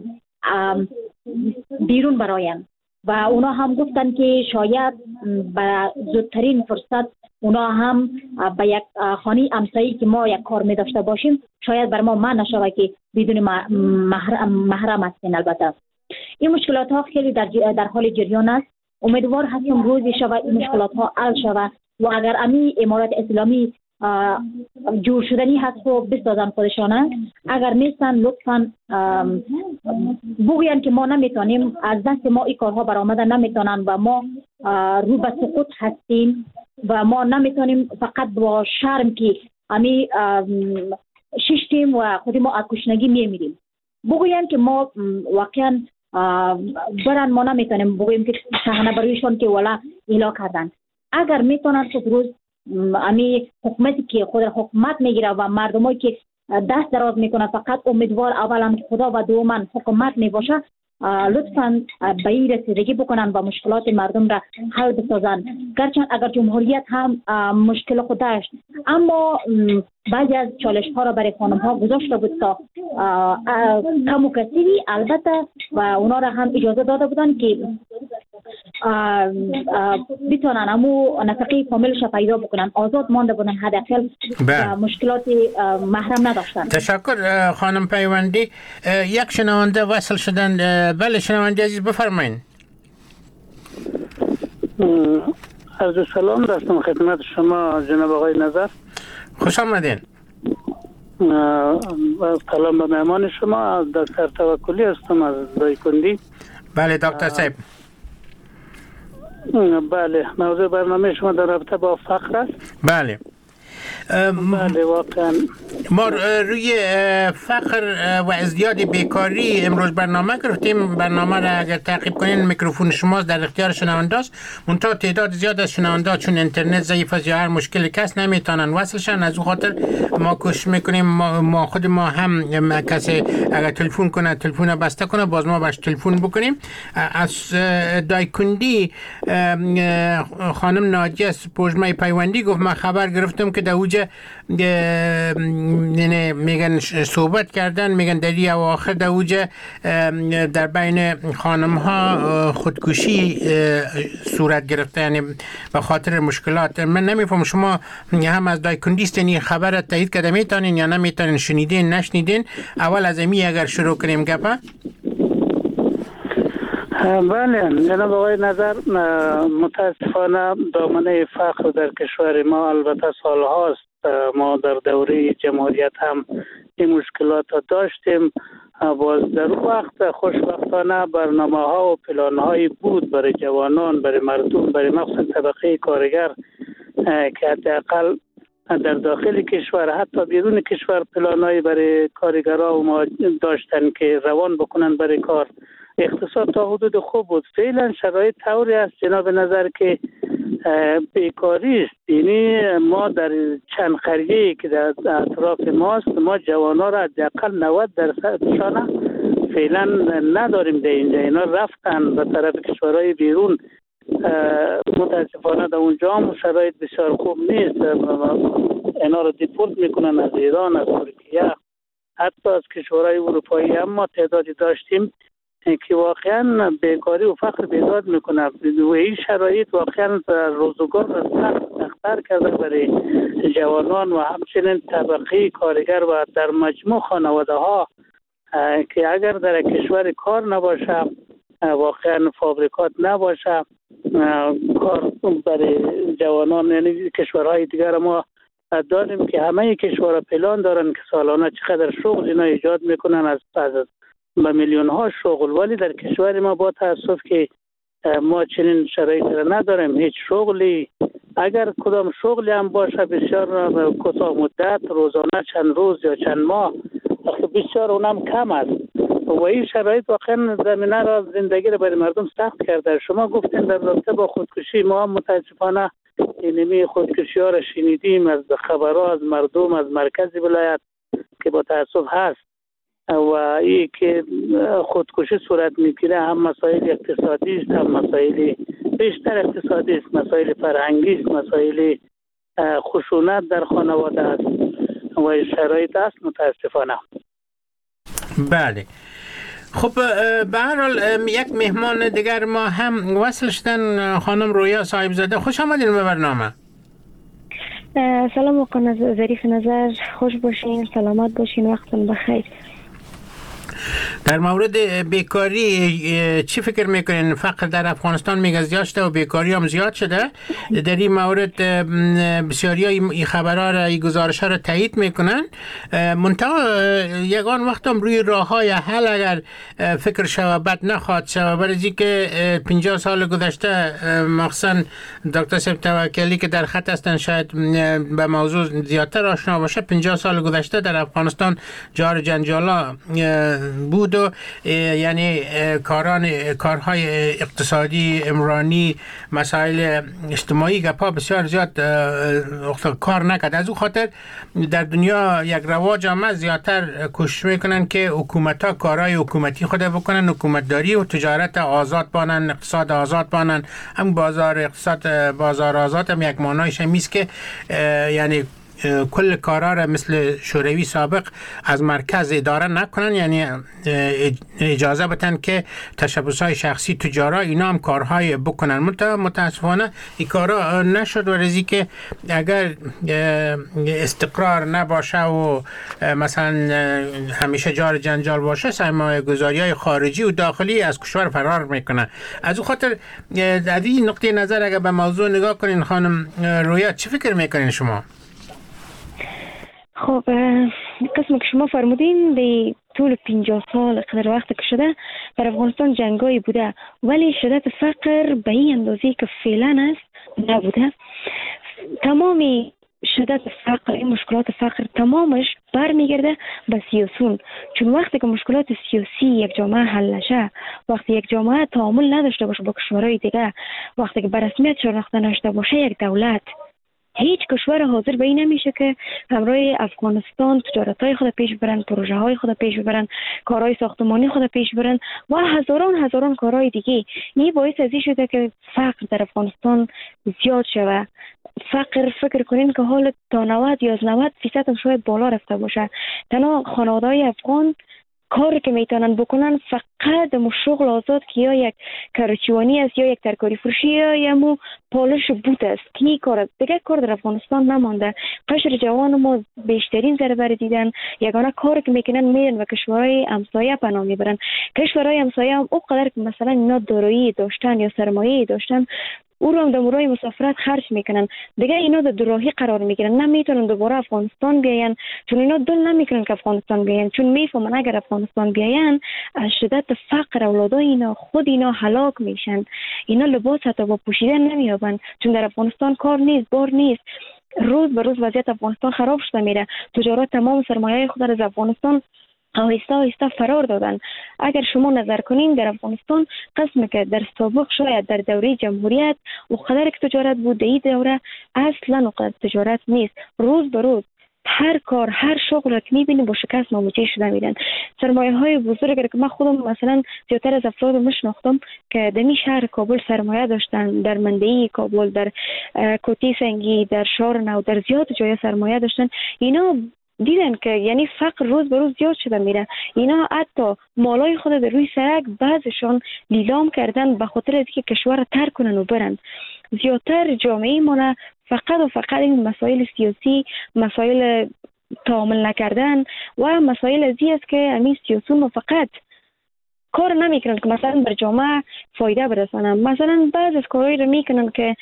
بیرون براین و اونا هم گفتن که شاید به زودترین فرصت اونا هم به یک خانه همسایه‌ای که ما یک کار می داشته باشیم شاید بر ما من نشوه که بدون محرم, محرم هستین. البته این مشکلات ها خیلی در, در حال جریان است. امیدوار هستم روزی شوه این مشکلات ها حل شوه و اگر امی امارات اسلامی جور شدنی هست و بسازن خودشانه، اگر نیستن لطفا بگوین که ما نمیتونیم، از دست ما این کارها برآمده نمیتونن و ما رو به سقوط هستیم و ما نمیتونیم فقط با شرم که امی ششتیم و خودی ما از کشنگی میمیریم. بگوین که ما واقعا برن، ما نمیتونیم بگویم که صحنه برویشون که ولا ایلا کردن. اگر میتونن خود روز امی حکومتی که خود حکومت میگیره و مردمایی که دست دراز میکنه فقط امیدوار اولا خدا و دوما حکومت میباشه، لطفاً به این رسیدگی بکنن و مشکلات مردم را حل بسازن. گرچند اگر جمهوریت هم مشکل خود داشت، اما بعضی از چالش ها را برای خانم ها گذاشته بود تا کم و کثیری البته و اونا را هم اجازه داده بودن که بتونن امو نفقه کاملش پیدا بکنن، آزاد مانده بودن، حداقل مشکلات محرم نداشتن. تشکر خانم پیوندی. یک شنونده وصل شدن. بله شنونده عزیز بفرمایید. عرض سلام داشتم خدمت شما جناب آقای نظر. خوش آمدین. سلام به مهمان شما، دکتر توکلی هستم از دایکندی. بله دکتر صاحب. بله موضوع برنامه شما در رابطه با فقر است. بله بله واقعا ما روی فقر و ازدیاد بیکاری امروز برنامه گرفتیم. برنامه را اگر تعقیب کنین میکروفون شماست، در اختیار شنونده است. منتها تعداد زیاد از شنونده چون اینترنت ضعیف است یا هر مشکلی کس نمیتونن وصلشن، از اون خاطر ما کوشش میکنیم ما, ما خود ما هم کسی اگر تلفن کنه تلفن بسته کنه باز ما باش تلفن بکنیم. از دایکندی خانم ناجیه پوجمه پیوندی گفت من خبر گرفتم که در اوج یعنی میگن صحبت کردن، میگن در این اواخر در اوج در بین خانم ها خودکشی صورت گرفته، یعنی به خاطر مشکلات. من نمیفهم شما هم از دایکندی هستین خبر را تایید کرده میتونین یا نمیتونین؟ شنیدین نشنیدین؟ اول از امی اگر شروع کنیم گپا. بله جناب آقای نظر، متاسفانه دامنه فقر در کشور ما البته سال هاست ما در دوره جمهوریت هم این مشکلات داشتیم. باز در وقت خوشبختانه برنامه ها و پلان هایی بود برای جوانان، برای مردم، برای مخصوصا طبقه کارگر که حداقل در داخل کشور حتی بیرون کشور پلان هایی برای کارگرها ما داشتن که روان بکنن برای کار. اقتصاد تا حدود خوب بود. فعلا شرایط طوری است جناب نظر که بیکاری است. یعنی ما در چند قریه‌ای که در اطراف ماست ما جوانا را حداقل نود درصدشان فعلا نداریم در اینجا. اینا رفتن به طرف کشورهای بیرون. متاسفانه در اونجا هم شرایط بسیار خوب نیست. اینا را دیپورت میکنن از ایران، از ترکیه، حتی از کشورهای اروپایی هم ما تعدادی داشتیم که واقعا بیکاری و فقر بیداد میکنه و این شرایط واقعا روزگار را سخت سخت‌تر کرده برای جوانان و همچنین طبقه کارگر و در مجموع خانواده ها که اگر در کشور کار نباشه، واقعا فابریکات نباشه، کار برای جوانان، یعنی کشورهای دیگر ما داریم که همه کشورها پلان دارن که سالانه چقدر شغل اینا ایجاد میکنن از از با میلیون ها شغل، ولی در کشور ما با تاسف که ما چنین شرایط را نداریم. هیچ شغلی، اگر کدام شغلی هم باشه بسیار کوتاه مدت، روزانه چند روز یا چند ماه، بسیار اونم کم است. و این شرایط واقعا زمینه را زندگی را برای مردم سخت کرده. شما گفتین در رابطه با خودکشی، ما متاسفانه اینمی خودکشی ها را شنیدیم از خبرها از مردم از مرکز ولایت که با تاسف هست و این که خودکشی صورت میگیره، هم مسائل اقتصادی است، هم مسائل بیشتر اقتصادی است، مسائل فرهنگی است، مسائل خشونت در خانواده است و شرایط است متاسفانه. بله. خب به هر حال یک مهمان دیگر ما هم وصل شدن، خانم رویا صاحب زاده. خوش آمدین به برنامه. سلام آقا ظریف نظر، خوش باشین، سلامت باشین، وقتتون بخیر. در مورد بیکاری چی فکر میکنین؟ فقر در افغانستان میگه زیاد شده و بیکاری هم زیاد شده. در این مورد بسیاری های این خبرها را، این گزارش ها را تایید میکنن. منتها یگان وقت هم روی راه های حل اگر فکر شود بد نخواد شود، برای که پنجاه سال گذشته مخصوصا دکتر صاحب توکلی که در خط هستن شاید به موضوع زیادتر آشنا باشه، پنجاه سال گذشته در افغانستان جار جنجالا بود و یعنی کاران کارهای اقتصادی عمرانی مسائل اجتماعی گپا بسیار زیاد کار نکرد. از او خاطر در دنیا یک رواج آمد، زیادتر کوشش میکنن که حکومت ها کارهای حکومتی خود بکنن، حکومتداری و تجارت آزاد بانن، اقتصاد آزاد بانن. هم بازار اقتصاد بازار آزاد هم یک معنایش همیست که یعنی کل کارا را مثل شوروی سابق از مرکز اداره نکنن، یعنی اجازه بدن که تشبس‌های شخصی تجارا اینا هم کارهای بکنن. متاسفانه این کارا نشد و رزی که اگر استقرار نباشه و مثلا همیشه جار جنجال باشه، سرمایه گذاری های خارجی و داخلی از کشور فرار میکنه. از او خاطر در این نقطه نظر اگر به موضوع نگاه کنین خانم رویا، چی فکر میکنین شما؟ خب قسم که شما فرمودین به طول پنجاه سال قدر وقت که شده در افغانستان جنگایی بوده، ولی شدت فقر به این اندازه که فعلا است نبوده. تمامی شدت فقر، این مشکلات فقر تمامش برمیگرده به سیاسون. چون وقتی که مشکلات سیاسی یک جامعه حل نشه، وقتی یک جامعه تعامل نداشته باشه با کشورهای دیگه، وقتی که به رسمیت شناخته نشده باشه یک دولت، هیچ کشور حاضر به این نمیشه که همراه افغانستان تجارت‌های خود پیش برن، پروژه‌های خود پیش برن، کارهای ساختمانی خود پیش برن و هزاران هزاران کارهای دیگه. این باعث از این شده که فقر در افغانستان زیاد شده. فقر فکر کنین که حال تا نود یا نود فیصد هم شاید بالا رفته باشه. تنها خانواده‌های افغان کاری که میتونن بکنن فقط مو شغل آزاد که یا یک کارچوانی است یا یک ترکاری فروشی یا یمو پالش بوت است که این کار دیگه کار در افغانستان نمانده. قشر جوان ما بیشترین ضربه دیدن، یگانه کاری که میکنن میرن و کشورهای همسایه پناه میبرن. کشورهای همسایه هم اونقدر که مثلا اینا دارایی داشتن یا سرمایه داشتن او رو هم در مورای مسافرت خرج میکنن، دیگه اینا در دوراهی قرار میگیرن، نمیتونن دوباره افغانستان بیاین، چون اینا دل نمیکنن که افغانستان بیاین، چون میفهمن اگر افغانستان بیاین از شدت فقر اولادای اینا خود اینا هلاک میشن. اینا لباس حتی با پوشیدن نمیابن، چون در افغانستان کار نیست، بار نیست. روز به روز وضعیت افغانستان خراب شده میره. تجارت تمام سرمایه خود از افغانستان آهسته آهسته فرار دادن. اگر شما نظر کنین در افغانستان قسم که در سابق شاید در دوره جمهوریت و قدر که تجارت بود، این دوره اصلا قدر تجارت نیست. روز به روز هر کار هر شغل که میبینیم با شکست مواجه شده میرن. سرمایه های بزرگ که من خودم مثلا زیادتر از افراد میشناختم که در می شهر کابل سرمایه داشتن، در منطقه کابل، در کوتی سنگی، در شهر نو، در زیاد جای سرمایه داشتن، اینا دیدن که یعنی فقر روز به روز زیاد شده میره. اینا حتی مالای خود در روی سرک بعضشان لیلام کردن به خاطر اینکه کشور را ترک کنن و برن. زیادتر جامعه ما فقط و فقط این مسائل سیاسی، مسائل تعامل نکردن و مسائل ازی است که همین سیاسون فقط کار نمیکنن که مثلا بر جامعه فایده برسانن. مثلا بعض از کارهایی رو میکنن که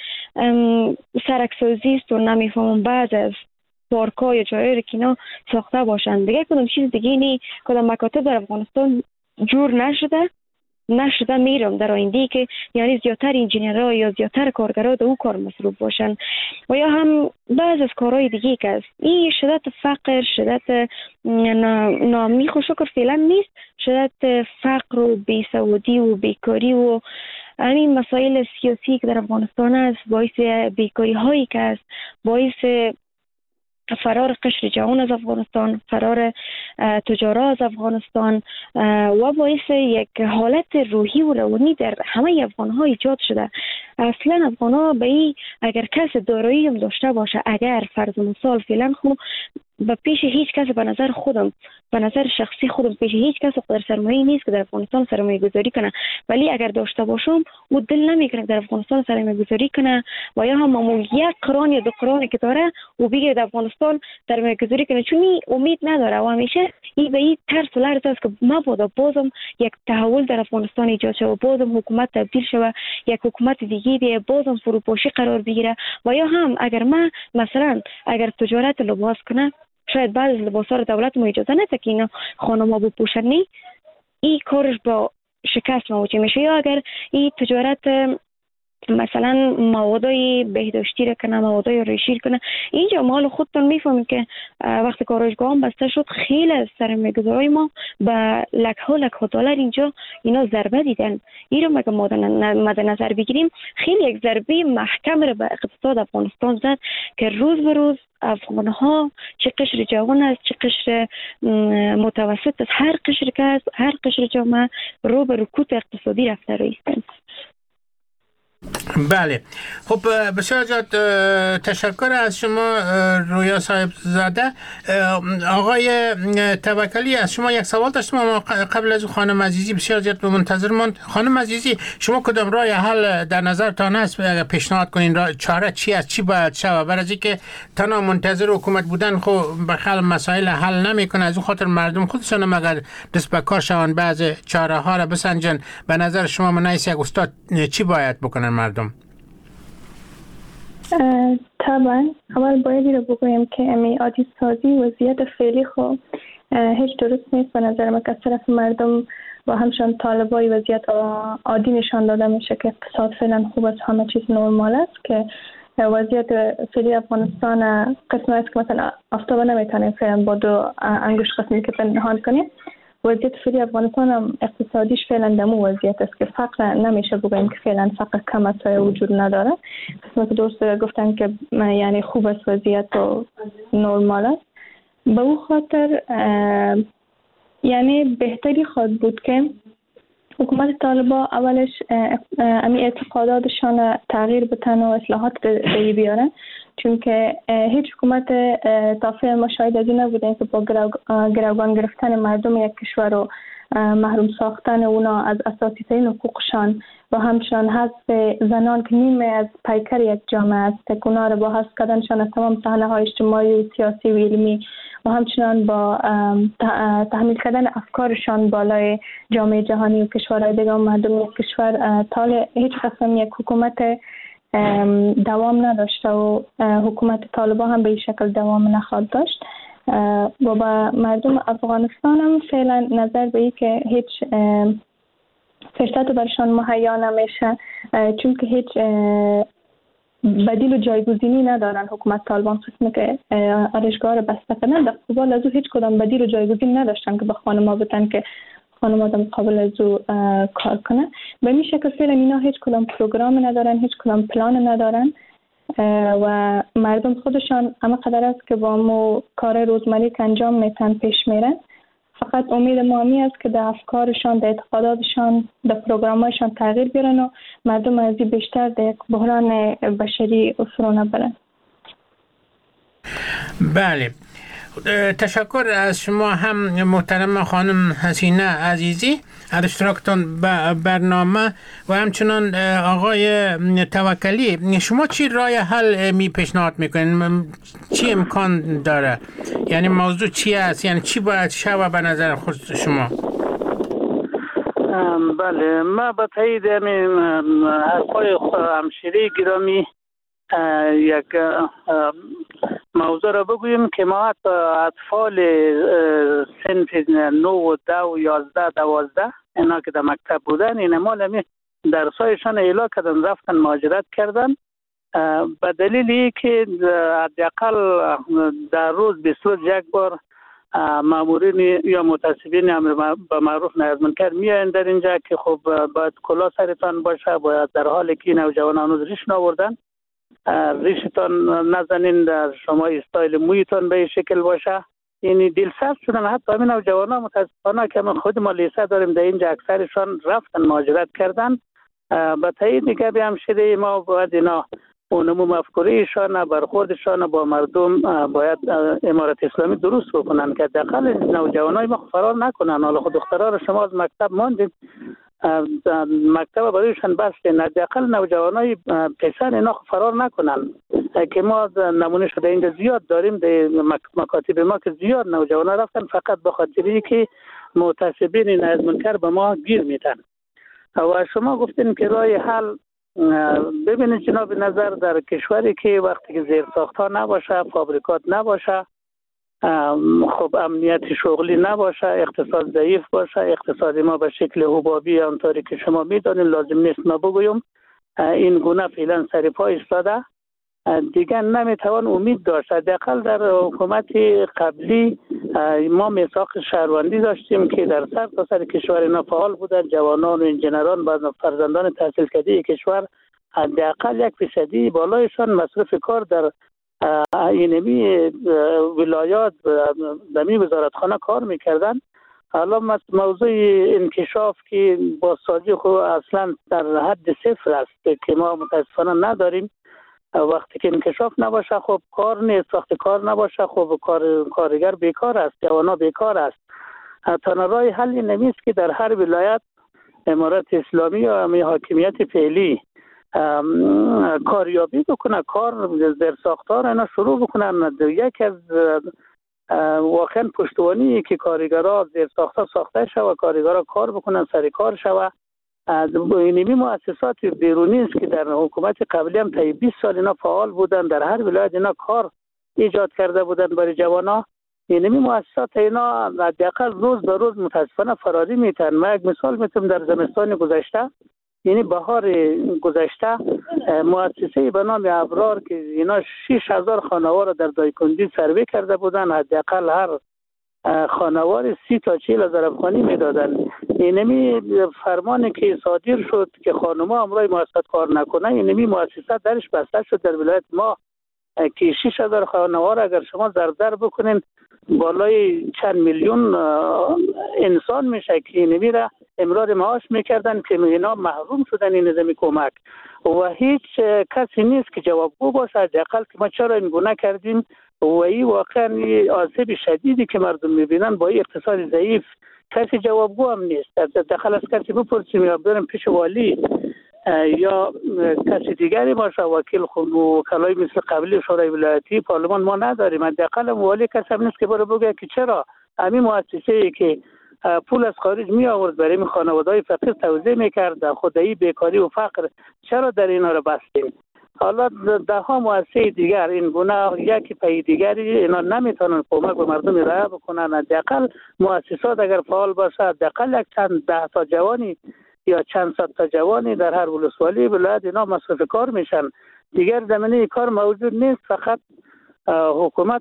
سرک سازی است و نمیفهمن بعض از پارک‌ها یا جایی که اینا ساخته باشن. دیگه کدام چیز دیگه نی، کدام مکاتب در افغانستان جور نشده نشده میرم در آینده که یعنی زیادتر انجینیرها یا زیادتر کارگرها در او کار مصروف باشن و یا هم بعض از کارهای دیگه که است. این شدت فقر، شدت نامی خوشکر فعلا نیست، شدت فقر و بیسوادی و بیکاری و همین مسائل سیاسی که در افغانستان است باعث بیکاری هایی که است، باعث فرار قشر جوان از افغانستان، فرار تجارا از افغانستان و باعث یک حالت روحی و روانی در همه افغان ها ایجاد شده. اصلا افغان ها به این اگر کس دارایی هم داشته باشه، اگر فرض مثال فعلا خو به پیش هیچ کس، به نظر خودم، به نظر شخصی خودم، پیش هیچ کس قدر سرمایه نیست که در افغانستان سرمایه گذاری کنه، ولی اگر داشته باشم او دل نمیکنه در افغانستان سرمایه گذاری کنه و یا هم معمول یک قران یا دو قرانی که داره و بگیره در افغانستان سرمایه گذاری کنه، چون این امید نداره و همیشه این به این ترس و لرز است که مبادا بازم یک تحول در افغانستان ایجاد شه و بازم حکومت تبدیل شه، یک حکومت دیگه دیگه بازم فروپاشی قرار بگیره و یا هم اگر ما مثلا اگر تجارت لباس کنه، شاید بعض لباسا رو دولت ما اجازه نده که اینا خانم‌ها بپوشن، نی این کارش با شکست مواجه میشه. یا اگر این تجارت مثلا موادای بهداشتی را کنه، موادای ریشی کنه، اینجا مال خودتون میفهمید که وقتی کارگاه هم بسته شد خیلی از سرمایه‌گذارای ما به لک ها لک ها دلار اینجا اینا ضربه دیدن. این رو مگه مد نظر بگیریم خیلی یک ضربه محکم رو به اقتصاد افغانستان زد که روز به روز افغان ها چه قشر جوان است، چه قشر متوسط است، هر قشر که است، هر قشر جامعه رو به رکود اقتصادی رفته رایستند. بله، خب بسیار زیاد تشکر از شما رویا صاحب زاده. آقای توکلی، از شما یک سوال داشتم اما قبل از خانم عزیزی بسیار زیاد منتظر ماند. خانم عزیزی، شما کدام راه حل در نظرتان است؟ اگر پیشنهاد کنین راه چاره چی است، چی باید شود؟ برای اینکه تنها منتظر حکومت بودن خب بخل مسائل حل نمیکنه، از اون خاطر مردم خودشون مگر دست به کار شوند بعض چاره ها را بسنجن. به نظر شما منایس یک استاد چی باید بکنن مردم؟ طبعا اول باید رو بگویم که امی عادی سازی وضعیت فعلی خب هیچ درست نیست. به نظر من که طرف مردم و همشان طالبای وضعیت عادی نشان داده میشه که اقتصاد فعلا خوب است، همه چیز نرمال است، که وضعیت فعلی افغانستان قسم است که مثلا آفتابه نمیتونیم فعلا با دو انگوش قسمی که پنهان کنیم. وضعیت فعلی افغانستان هم اقتصادیش فعلا دمو وضعیت است که فقر نمیشه بگویم که فعلا فقر کم است و وجود نداره. قسمت که دوست گفتن که یعنی خوب است وضعیت و نرمال است. به او خاطر یعنی بهتری خواهد بود که حکومت طالبا اولش امی اعتقاداتشان تغییر بتن و اصلاحات به بیارن، چون که هیچ حکومت تا فعلا ما شاید از این نبودن که با گروگان گرفتن مردم یک کشور و محروم ساختن اونا از اساسی ترین حقوقشان و همچنان حذف زنان که نیمه از پیکر یک جامعه است، که اونا رو با حذف کردنشان از تمام صحنه های اجتماعی و سیاسی و علمی و همچنان با تحمیل کردن افکارشان بالای جامعه جهانی و کشورهای دیگه و مردم یک کشور تا هیچ قسم یک حکومت دوام نداشته و حکومت طالبان هم به این شکل دوام نخواهد داشت. و با مردم افغانستان هم فعلا نظر به این که هیچ فرصت برشان مهیا نمیشه، چون که هیچ بدیل و جایگزینی ندارن. حکومت طالبان قسمی که آرایشگاه رو بسته کردن، در قبال از او هیچ کدام بدیل و جایگزین نداشتن که به خانم‌ها بتن که خانم‌ها در مقابل از او کار کنه. به این شکل فعلا اینا هیچ کدام پروگرام ندارن، هیچ کدام پلان ندارن و مردم خودشان اما قدر است که با مو کار روزمره که انجام میتن پیش میرن. فقط امید ما است که در افکارشان، در اعتقاداتشان، در پروگرامایشان تغییر بیارن و مردم از این بیشتر در یک بحران بشری فرو نبرن. بله، تشکر از شما هم محترم خانم حسینه عزیزی از اشتراکتان به برنامه و همچنان آقای توکلی. شما چی راه حل می پیشنهاد میکنین؟ چی امکان داره؟ یعنی موضوع چی است؟ یعنی چی باید شود به نظر خود شما؟ بله، ما به تایید همین حرفای همشیره گرامی یک موضوع را بگویم که ما اطفال سنف نه و ده و یازده دوازده اینا که در مکتب بودن این مال می درسایشان اعلا کردن رفتن مهاجرت کردن به دلیلی که حداقل در روز بیست روز یک بار مامورین یا متعصبین امر به معروف نهی از منکر میاین در اینجا که خب باید کلا سرتان باشه، باید در حالی که نوجوانان هنوز ریش نآوردن ریشتان نزنین، در شما استایل مویتان به این شکل باشه. یعنی دلسرد شدن حتی همین نوجوانان متاسفانه که من خود ما لیسه داریم در اینجا اکثرشان رفتن مهاجرت کردن. به تایید دیگه به همشیره ما باید اینا اونمو مفکوریشان برخوردشان با مردم باید امارت اسلامی درست بکنن که حداقل نوجوانای ما فرار نکنن. حالا خود دخترها رو شما از مکتب ماندید، مکتب برایشان بستین، حداقل نوجوانای پسر اینا فرار نکنن که ما نمونه شده اینجا زیاد داریم در مکاتب ما که زیاد نوجوانا رفتن فقط به خاطری که متعصبین نهی از منکر به ما گیر میدن. و شما گفتین که راه حل، ببینید جناب نظر در کشوری که وقتی که زیرساخت‌ها نباشه، فابریکات نباشه، خب امنیت شغلی نباشه، اقتصاد ضعیف باشه، اقتصاد ما به شکل حبابی آنطوری که شما میدونید، لازم نیست ما بگویم این گونه فعلا سر پا ایستاده، دیگه نمیتوان امید داشت. حداقل در حکومت قبلی ما میثاق شهروندی داشتیم که در سر تا سر کشور اینا فعال بودن، جوانان و انجینران و فرزندان تحصیل کرده کشور حداقل یک فیصدی بالایشان مصرف کار در اینمی ولایات در می وزارتخانه کار میکردن. حالا موضوع انکشاف که با سازی خود اصلا در حد صفر است که ما متاسفانه نداریم. وقتی که انکشاف نباشه خب کار نیست، وقتی کار نباشه خب کار کارگر بیکار است، جوانا بیکار است. تنها راه حلی نمیست که در هر ولایت امارت اسلامی یا حاکمیت فعلی کاریابی بکنه، کار در ساختار اینا شروع بکنن. یکی از واقعا پشتوانی که کارگرها در ساختار ساخته شود، کارگرها کار بکنن، سر کار شود. اینمی مؤسسات بیرونی است که در حکومت قبلی هم تا بیست سال اینا فعال بودن، در هر ولایت اینا کار ایجاد کرده بودن برای جوانا. اینمی مؤسسات اینا حداقل روز به روز متاسفانه فراری میتن. من یک مثال میتونم در زمستان گذشته، یعنی بهار گذشته، مؤسسه به نام ابرار که اینا شش هزار خانوار را در دایکندی سروی کرده بودن، حداقل هر خانوار سی تا چهل هزار افغانی میدادن. اینمی فرمانی که صادر شد که خانوما امرای مؤسسات کار نکنه، اینمی مؤسسات درش بسته شد. در ولایت ما که شش هزار خانوار اگر شما ضرب بکنین بالای چند میلیون انسان میشه که اینمی را امرار معاش میکردن که اینا محروم شدن این نظام کمک و هیچ کسی نیست که جوابگو باشه حداقل که ما چرا این گونه کردیم. و این واقعا آسیب شدیدی که مردم میبینن با این اقتصاد ضعیف کسی جوابگو هم نیست. داخل از کسی بپرسیم یا بریم پیش والی یا کسی دیگری باشه، وکیل وکلای مثل قبلی شورای ولایتی پارلمان ما نداریم. حداقل والی کسی هم نیست که بره بگه که چرا همین مؤسسه‌ای که پول از خارج می آورد برای این خانواده‌های فقیر توزیع میکرد، خودایی بیکاری و فقر، چرا در اینا رو بستیم؟ حالا ده ها مؤسسه دیگر این گونه یکی پای دیگری اینا نمیتونن کمک به مردم ارائه بکنن. حداقل مؤسسات اگر فعال باشه، حداقل یک چند ده تا جوانی یا چند صد تا جوانی در هر ولسوالی ولایت اینا مصرف کار میشن. دیگر زمینه کار موجود نیست، فقط حکومت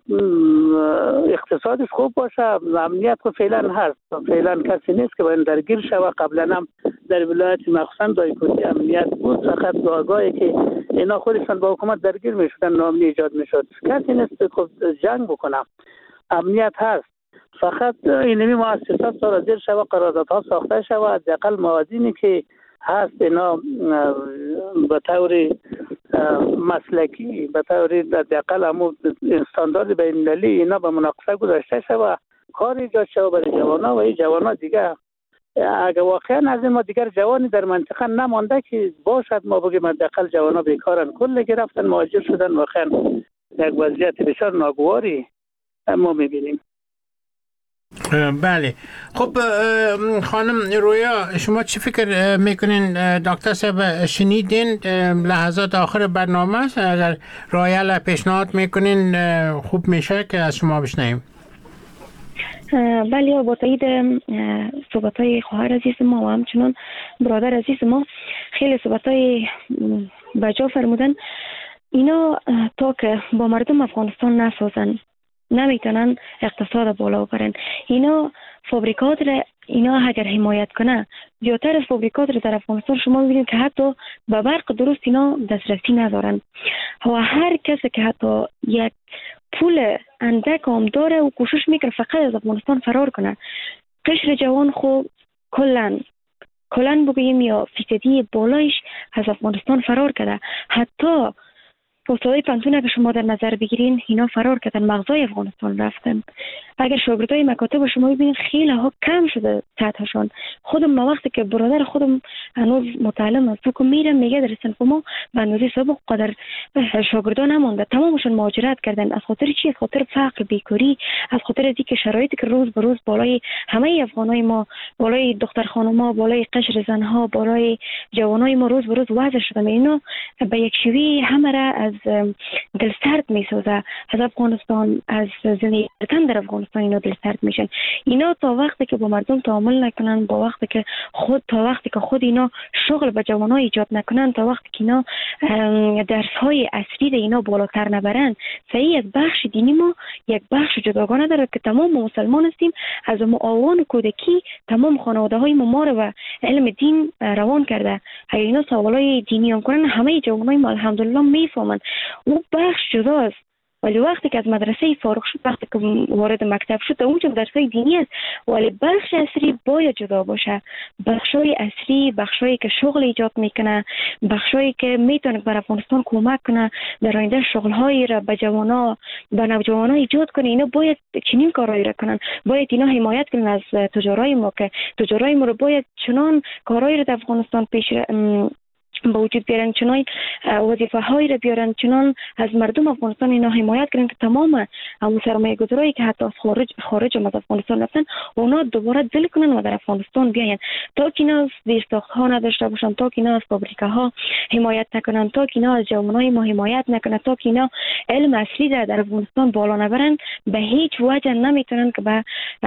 اقتصادش خوب باشه، امنیت خود فعلا هست، فعلا کسی نیست که باید درگیر شود. قبلا هم در ولایت مخصوصا دایکندی امنیت بود، فقط گاهی که اینا خودشان با حکومت درگیر میشدن ناامنی ایجاد میشد. کسی نیست خود جنگ بکنم، امنیت هست، فقط اینمی مؤسسات سر زیر شود، قراردادها ساخته شود، حداقل موازینی که هست اینا به طور مسلکی، به طور حداقل همون استاندارد بین‌المللی اینا به مناقصه گذاشته شود، کار ایجاد شود برای جوانا و این جوانا دیگه اگر واقعا از این ما دیگر جوانی در منطقه نمانده که باشد ما بگیم حداقل جوانا بیکارن، کل گرفتن مهاجر شدن، واقعا یک وضعیت بسیار ناگواری ما میبینیم. بله. خب خانم رویا، شما چی فکر میکنین؟ دکتر صاحب شنیدین لحظات آخر برنامه است، اگر رایل پیشنهاد میکنین خوب میشه که از شما بشنویم. بله، با تایید صحبت های خواهر عزیز ما و همچنان برادر عزیز ما خیلی صحبت های بجا فرمودن. اینا تا که با مردم افغانستان نسازن نمیتونن اقتصاد بالا برن. اینا فابریکات را اینا اگر حمایت کنه، زیادتر از فابریکات را در افغانستان شما ببینید که حتی به برق درست اینا دسترسی ندارن و هر کسی که حتی یک پول اندک هم داره و کوشش میکنه فقط از افغانستان فرار کنه. قشر جوان خو کلن کلن بگوییم یا فیصدی بالایش از افغانستان فرار کرده. حتی استادای پانتونه که شما در نظر بگیرین اینا فرار کردن، مغزای افغانستان رفتن. اگر شاگردای مکاتب شما ببینید خیلی ها کم شده سطحشان. خودم ما وقتی که برادر خودم هنوز متعلم است که میرم میگه در صنف ما به اندازه سابق قدر شاگردان نمونده، تمامشون مهاجرت کردن. از خاطر چی؟ از خاطر فقر، بیکاری، از خاطر اینکه شرایطی که روز به روز بالای همه افغانای ما، بالای دختر خانوما، بالای قشر زنها، بالای جوانای ما روز به روز وضع شده. اینا به یک شیوه همه را از دلسرد میسازه. از افغانستان، از زندگی کردن در افغانستان اینا دلسرد میشن. اینا تا وقتی که با مردم تعامل نکنن، با وقتی که خود تا وقتی که خود اینا شغل به جوانان ایجاد نکنن، تا وقتی که اینا درس های اصلی ده اینا بالاتر نبرن، صحیح از بخش دینی ما یک بخش جداگانه داره که تمام ما مسلمان هستیم. از ما آوان کودکی تمام خانواده های ما ما رو و علم دین روان کرده. اگر اینا سوالای دینی هم کنن همه جوانای ما الحمدلله میفهمن. او بخش جداست. ولی وقتی که از مدرسه فارغ شد، وقتی که وارد مکتب شد، اونجا درسای دینی است، ولی بخش اصلی باید جدا باشه. بخشای اصلی، بخشایی که شغل ایجاد میکنه، بخشایی که میتونه بر افغانستان کمک کنه در آینده شغلهایی را به جوانا به نوجوانا ایجاد کنه، اینا باید چنین کارایی را کنن. باید اینا حمایت کنن از تجارای ما که تجارای ما رو باید چنان کارایی را در افغانستان پیش با وجود بیارن، چنان وظیفه هایی را بیارن، چنان از مردم افغانستان اینا حمایت کنن که تمام همون سرمایه گذاری که حتی از خارج خارج از افغانستان رفتن اونا دوباره دل کنن و در افغانستان بیاین. تا که اینا از زیرساخت ها نداشته باشن، تا که اینا از فابریکه ها حمایت نکنن، تا که اینا از جوانای ما حمایت نکنن، تا که اینا علم اصلی در, در افغانستان بالا نبرن، به هیچ وجه نمیتونن که به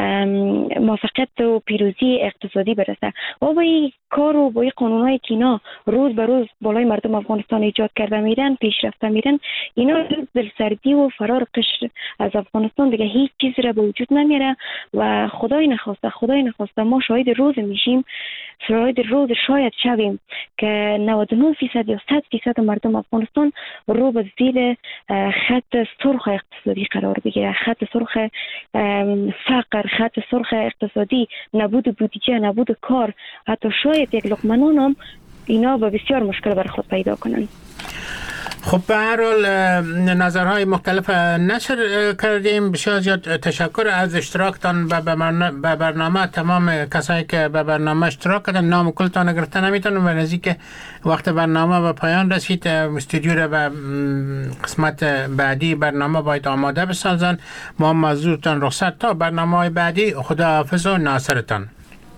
موفقیت و پیروزی اقتصادی برسه. و با این کار و با این قانونایی که اینا روز به روز بالای مردم افغانستان ایجاد کرده میرن، پیشرفته میرن، اینا دلسردی و فرار قشر از افغانستان دیگه هیچ چیزی را به وجود نمیاره و خدای نخواسته خدای نخواسته ما شاهد روز میشیم، شاهد روز شاید شویم که نود و نه فیصد یا صد فیصد مردم افغانستان رو به زیر خط سرخ اقتصادی قرار بگیره. خط سرخ فقر، خط سرخ اقتصادی، نبود بودجه، نبود کار، حتی شاید یک لقمه نان هم اینا با بسیار مشکل بر خود پیدا کنن. خب به هر حال نظرهای مختلف نشر کردیم. بسیار زیاد تشکر از اشتراکتان به برنامه. تمام کسایی که به برنامه اشتراک کردن، نام کلتان گرفته نمیتونم و نزدیک وقت برنامه به پایان رسید. استودیو را به قسمت بعدی برنامه باید آماده بسازن. ما مزورتان رخصت تا برنامه های بعدی. خدا حافظ و ناصرتان.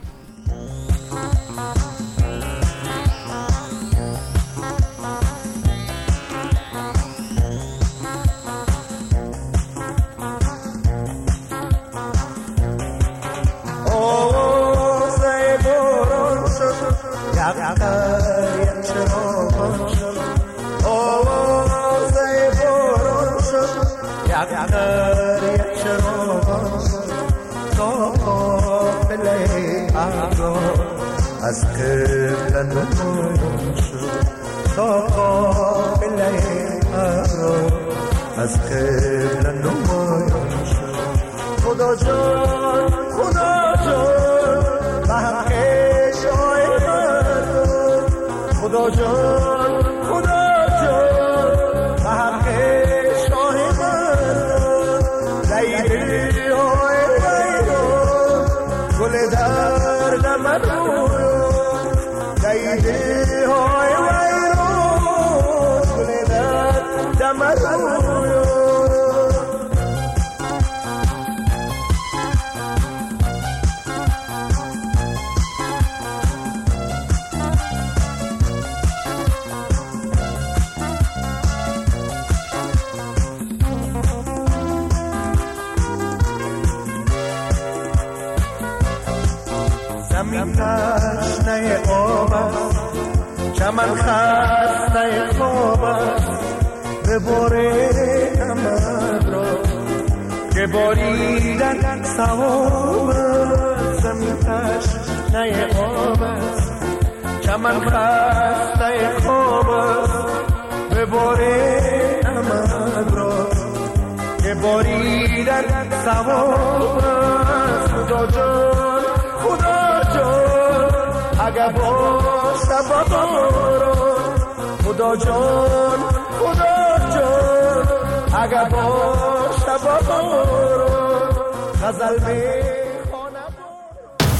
از قبل نمایان شد تا قابل ارا، از قبل نمایان شد. خدا جان خدا جان به حق شای مردم، خدا جان خدا جان به حق شای مردم. لیلی های بیران گل درد من لیلی های ویران گل درد من زمین تشنه آب است، چمن خسته خواب است، بباره نمد را که باریدن ثواب است. زمین تشنه آب است، چمن خسته خواب است، بباره نمد را که باریدن ثواب است. خدا جان خدا جان اگر باشه باران، خدا جان خدا جان اگر باشه باران، غزل می